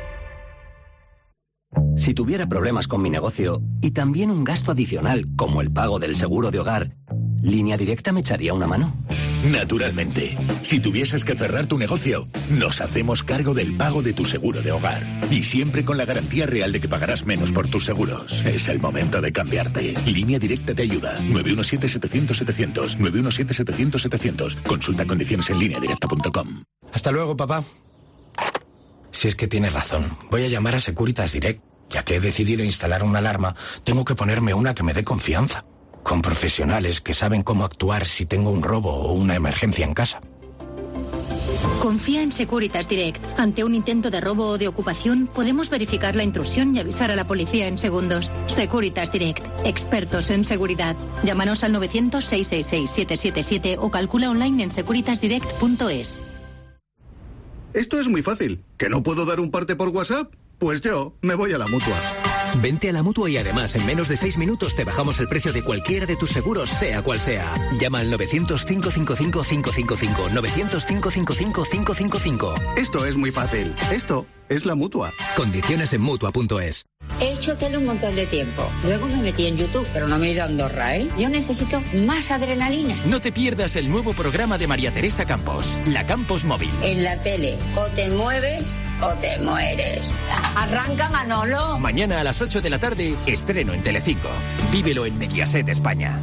[SPEAKER 12] Si tuviera problemas con mi negocio y también un gasto adicional como el pago del seguro de hogar, ¿Línea Directa me echaría una mano?
[SPEAKER 13] Naturalmente. Si tuvieses que cerrar tu negocio, nos hacemos cargo del pago de tu seguro de hogar. Y siempre con la garantía real de que pagarás menos por tus seguros. Es el momento de cambiarte. Línea Directa te ayuda. 917-700-700. 917-700-700. Consulta condiciones en lineadirecta.com.
[SPEAKER 26] Hasta luego, papá. Si es que tienes razón. Voy a llamar a Securitas Direct. Ya que he decidido instalar una alarma, tengo que ponerme una que me dé confianza. Con profesionales que saben cómo actuar si tengo un robo o una emergencia en casa.
[SPEAKER 27] Confía en Securitas Direct. Ante un intento de robo o de ocupación, podemos verificar la intrusión y avisar a la policía en segundos. Securitas Direct. Expertos en seguridad. Llámanos al 900-666-777 o calcula online en securitasdirect.es.
[SPEAKER 28] Esto es muy fácil. ¿Que no puedo dar un parte por WhatsApp? Pues yo me voy a la Mutua.
[SPEAKER 29] Vente a la Mutua y además en menos de 6 minutos te bajamos el precio de cualquiera de tus seguros, sea cual sea. Llama al 900-555-555. 900-555-555.
[SPEAKER 28] Esto es muy fácil. Esto es la Mutua.
[SPEAKER 29] Condiciones en Mutua.es.
[SPEAKER 30] He hecho tele un montón de tiempo. Luego me metí en YouTube, pero no me he ido a Andorra, ¿eh? Yo necesito más adrenalina.
[SPEAKER 29] No te pierdas el nuevo programa de María Teresa Campos, La Campos Móvil.
[SPEAKER 30] En la tele, o te mueves o te mueres. Arranca, Manolo.
[SPEAKER 29] Mañana a las 8 de la tarde, estreno en Telecinco. Vívelo en Mediaset España.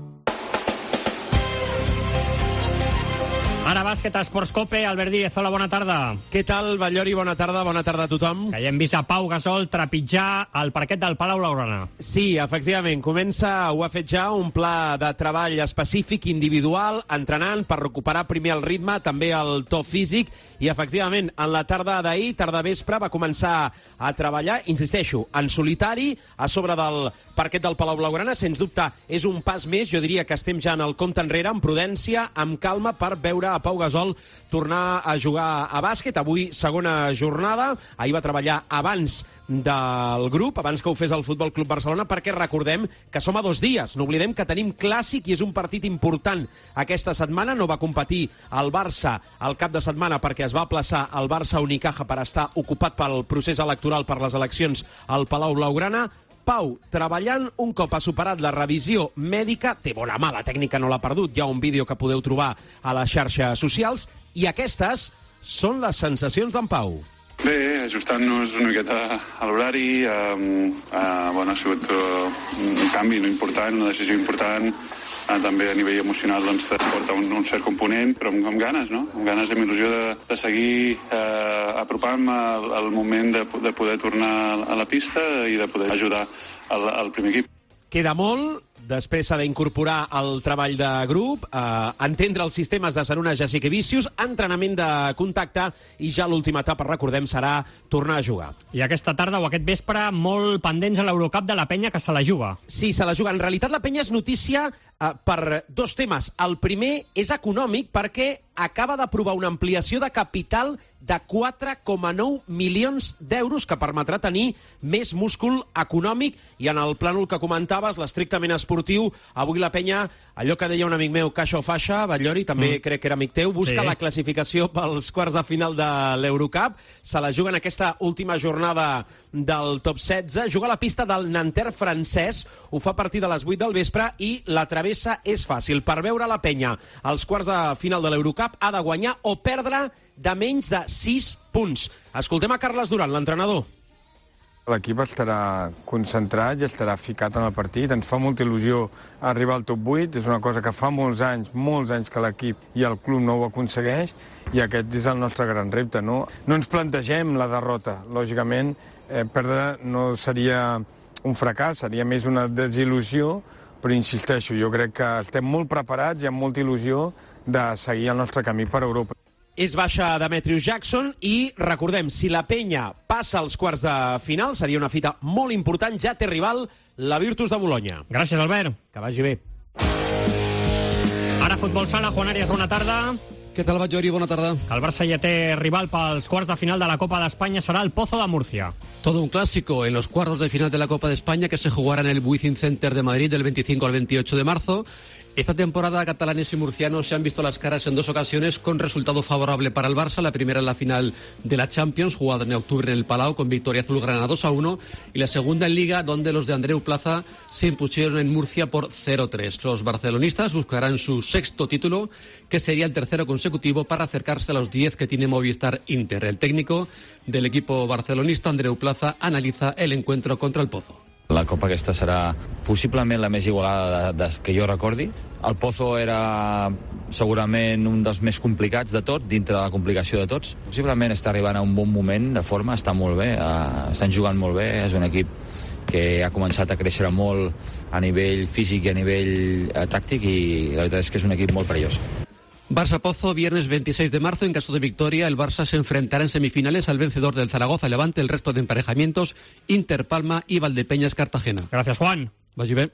[SPEAKER 3] Ara bàsquet, Esports Cope, Albert Díez, hola, bona tarda.
[SPEAKER 31] Què tal, Ballori? Bona tarda a tothom.
[SPEAKER 3] Que ja hem vist a Pau Gasol trepitjar el parquet del Palau Blaugrana.
[SPEAKER 31] Sí, efectivament, ho ha fet ja un pla de treball específic, individual, entrenant per recuperar primer el ritme, també el to físic, i efectivament, en la tarda d'ahir, tarda vespre, va començar a treballar, insisteixo, en solitari, a sobre del parquet del Palau Blaugrana. Sens dubte, és un pas més, jo diria que estem ja en el compte enrere, amb prudència, amb calma, per veure a Pau Gasol tornar a jugar a bàsquet. Avui, segona jornada. Ahir va treballar abans del grup, abans que ho fes el Futbol Club Barcelona, perquè recordem que som a 2 dies. No oblidem que tenim clàssic i és un partit important aquesta setmana. No va competir el Barça el cap de setmana perquè es va aplaçar el Barça Unicaja per estar ocupat pel procés electoral per les eleccions al Palau Blaugrana. Pau, treballant un cop ha superat la revisió mèdica, té bona mà, la tècnica no l'ha perdut, hi ha un vídeo que podeu trobar a les xarxes socials, i aquestes són les sensacions d'en Pau.
[SPEAKER 32] Bé, ajustant-nos una miqueta a l'horari, bueno, ha sigut un canvi no important, una decisió important, també a nivell emocional doncs, porta un cert component, però amb ganes, no? Amb ganes, amb il·lusió de seguir apropant al moment de poder tornar a la pista i de poder ajudar al primer equip.
[SPEAKER 31] Queda molt, després s'ha d'incorporar el treball de grup, entendre els sistemes de Saruna Jasikevičius, entrenament de contacte i ja l'última etapa, recordem, serà tornar a jugar.
[SPEAKER 3] I aquesta tarda o aquest vespre molt pendents a l'Eurocup de la Penya que se la juga.
[SPEAKER 31] Sí, se la juga. En realitat la Penya és notícia per dos temes. El primer és econòmic perquè acaba d'aprovar una ampliació de capital de 4,9 milions d'euros que permetrà tenir més múscul econòmic i en el plànol que comentaves, l'estrictament esportiu, avui la Penya, allò que deia un amic meu, caixa o faixa, Batllori, també crec que era amic teu, busca la classificació pels quarts de final de l'Eurocup, se la juga en aquesta última jornada del top 16, juga a la pista del Nanterre francès, ho fa a partir de les 8 del vespre i la travessa és fàcil. Per veure la Penya als quarts de final de l'Eurocup ha de guanyar o perdre de menys de 6 punts. Escoltem a Carles Duran, l'entrenador.
[SPEAKER 1] L'equip estarà concentrat i estarà ficat en el partit. Ens fa molta il·lusió arribar al top 8. És una cosa que fa molts anys que l'equip i el club no ho aconsegueix i aquest és el nostre gran repte. No ens plantegem la derrota. Lògicament, perdre no seria un fracàs, seria més una desil·lusió, però insisteixo, jo crec que estem molt preparats i amb molta il·lusió de seguir el nostre camí per Europa.
[SPEAKER 31] És baixa Demetrius Jackson i recordem, si la Penya passa als quarts de final, seria una fita molt important, ja té rival la Virtus de Bolonya.
[SPEAKER 3] Gràcies, Albert.
[SPEAKER 31] Que vagi bé.
[SPEAKER 3] Ara futbol sala, Juan Arias, bona tarda.
[SPEAKER 4] ¿Qué tal, Batllori? Buena tarde.
[SPEAKER 3] El Barça ya té rival pels quarts de final de la Copa de España, será el Pozo de Murcia.
[SPEAKER 4] Todo un clásico en los cuartos de final de la Copa de España que se jugará en el Wizzing Center de Madrid del 25 al 28 de marzo. Esta temporada catalanes y murcianos se han visto las caras en dos ocasiones con resultado favorable para el Barça. La primera en la final de la Champions, jugada en octubre en el Palau con victoria azulgrana 2-1. Y la segunda en Liga, donde los de Andreu Plaza se impusieron en Murcia por 0-3. Los barcelonistas buscarán su sexto título, que sería el tercero consecutivo para acercarse a los 10 que tiene Movistar Inter. El técnico del equipo barcelonista, Andreu Plaza, analiza el encuentro contra el Pozo.
[SPEAKER 5] La Copa aquesta serà possiblement la més igualada que jo recordi. El Pozo era segurament un dels més complicats de tot, dintre de la complicació de tots. Possiblement està arribant a un bon moment de forma, està molt bé, estan jugant molt bé, és un equip que ha començat a créixer molt a nivell físic i a nivell tàctic i la veritat és que és un equip molt perillós.
[SPEAKER 4] Barça-Pozo, viernes 26 de marzo. En caso de victoria, el Barça se enfrentará en semifinales al vencedor del Zaragoza-Levante. El resto de emparejamientos, Inter-Palma y Valdepeñas-Cartagena.
[SPEAKER 3] Gràcies, Juan.
[SPEAKER 4] Vagi bé.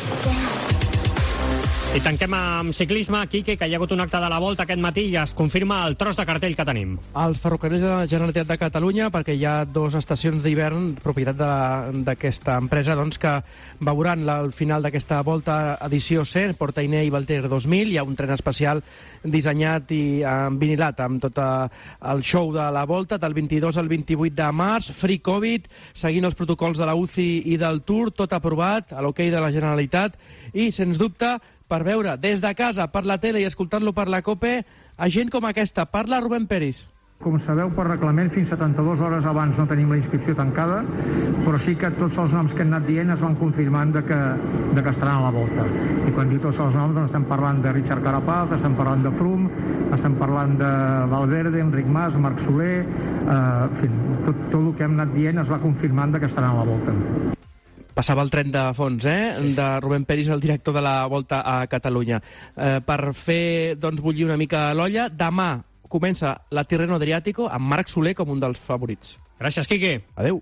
[SPEAKER 3] I tanquem amb ciclisme, Quique, que hi ha hagut un acte de la Volta aquest matí i es confirma el tros de cartell que tenim.
[SPEAKER 6] Els ferrocarrils de la Generalitat de Catalunya, perquè hi ha 2 estacions d'hivern, propietat d'aquesta empresa, doncs, que veuran al final d'aquesta Volta edició C, Portainer i Valter 2000. Hi ha un tren especial dissenyat i vinilat amb tot el show de la Volta, del 22 al 28 de març, free Covid, seguint els protocols de la UCI i del Tour, tot aprovat, a l'hoquei de la Generalitat, i, sens dubte, per veure des de casa, per la tele i escoltant-lo per la COPE, a gent com aquesta. Parla Rubén Peris.
[SPEAKER 14] Com sabeu, per reglament, fins 72 hores abans no tenim la inscripció tancada, però sí que tots els noms que han anat dient es van confirmant de que estaran a la Volta. I quan diu tots els noms, doncs estem parlant de Richard Carapaz, estem parlant de Froome, estem parlant de Valverde, Enric Mas, Marc Soler, en fi, tot el que hem anat dient es va confirmant de que estaran a la Volta.
[SPEAKER 6] Passava el tren de fons, sí. De Rubén Peris, el director de la Volta a Catalunya. Per fer, doncs, bullir una mica l'olla, demà comença la Tirreno Adriàtico amb Marc Soler com un dels favorits.
[SPEAKER 3] Gràcies, Quique.
[SPEAKER 6] Adéu.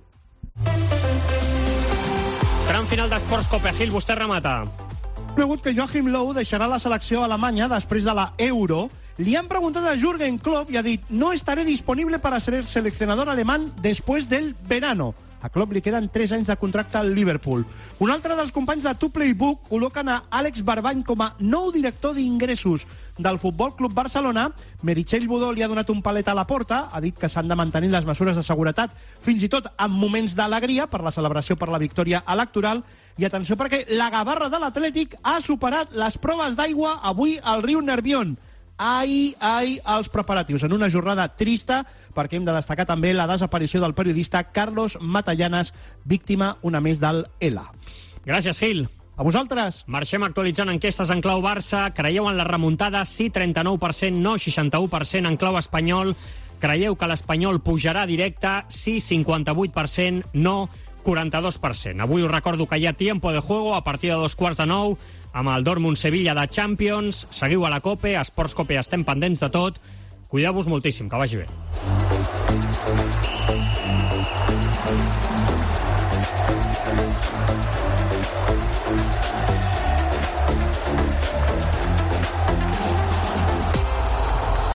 [SPEAKER 3] Gran final d'Esports Cope. Gil, vostè remata.
[SPEAKER 20] Conegut que Joachim Löw deixarà la selecció alemanya després de la Euro. Li han preguntat a Jürgen Klopp i ha dit: no estaré disponible para ser seleccionador alemán después del verano. A Klopp li queden 3 anys de contracte al Liverpool. Un altre dels companys de 2Playbook col·loquen a Àlex Barbany com a nou director d'ingressos del Futbol Club Barcelona. Meritxell Budó li ha donat un palet a la porta, ha dit que s'han de mantenir les mesures de seguretat, fins i tot en moments d'alegria per la celebració per la victòria electoral. I atenció, perquè la gavarra de l'Atlètic ha superat les proves d'aigua avui al riu Nerbion. Ai, els preparatius. En una jornada trista, perquè hem de destacar també la desaparició del periodista Carlos Matallanas, víctima una més del ELA.
[SPEAKER 3] Gràcies, Gil.
[SPEAKER 20] A vosaltres.
[SPEAKER 3] Marxem actualitzant enquestes en clau Barça. Creieu en la remuntada? Sí, 39%, no, 61%. En clau espanyol, creieu que l'Espanyol pujarà directe? Sí, 58%, no, 42%. Avui us recordo que hi ha tiempo de juego a partir de 8:45 amb el Dortmund-Sevilla de Champions. Seguiu a la COPE, a Esports COPE estem pendents de tot. Cuideu-vos moltíssim, que vagi bé.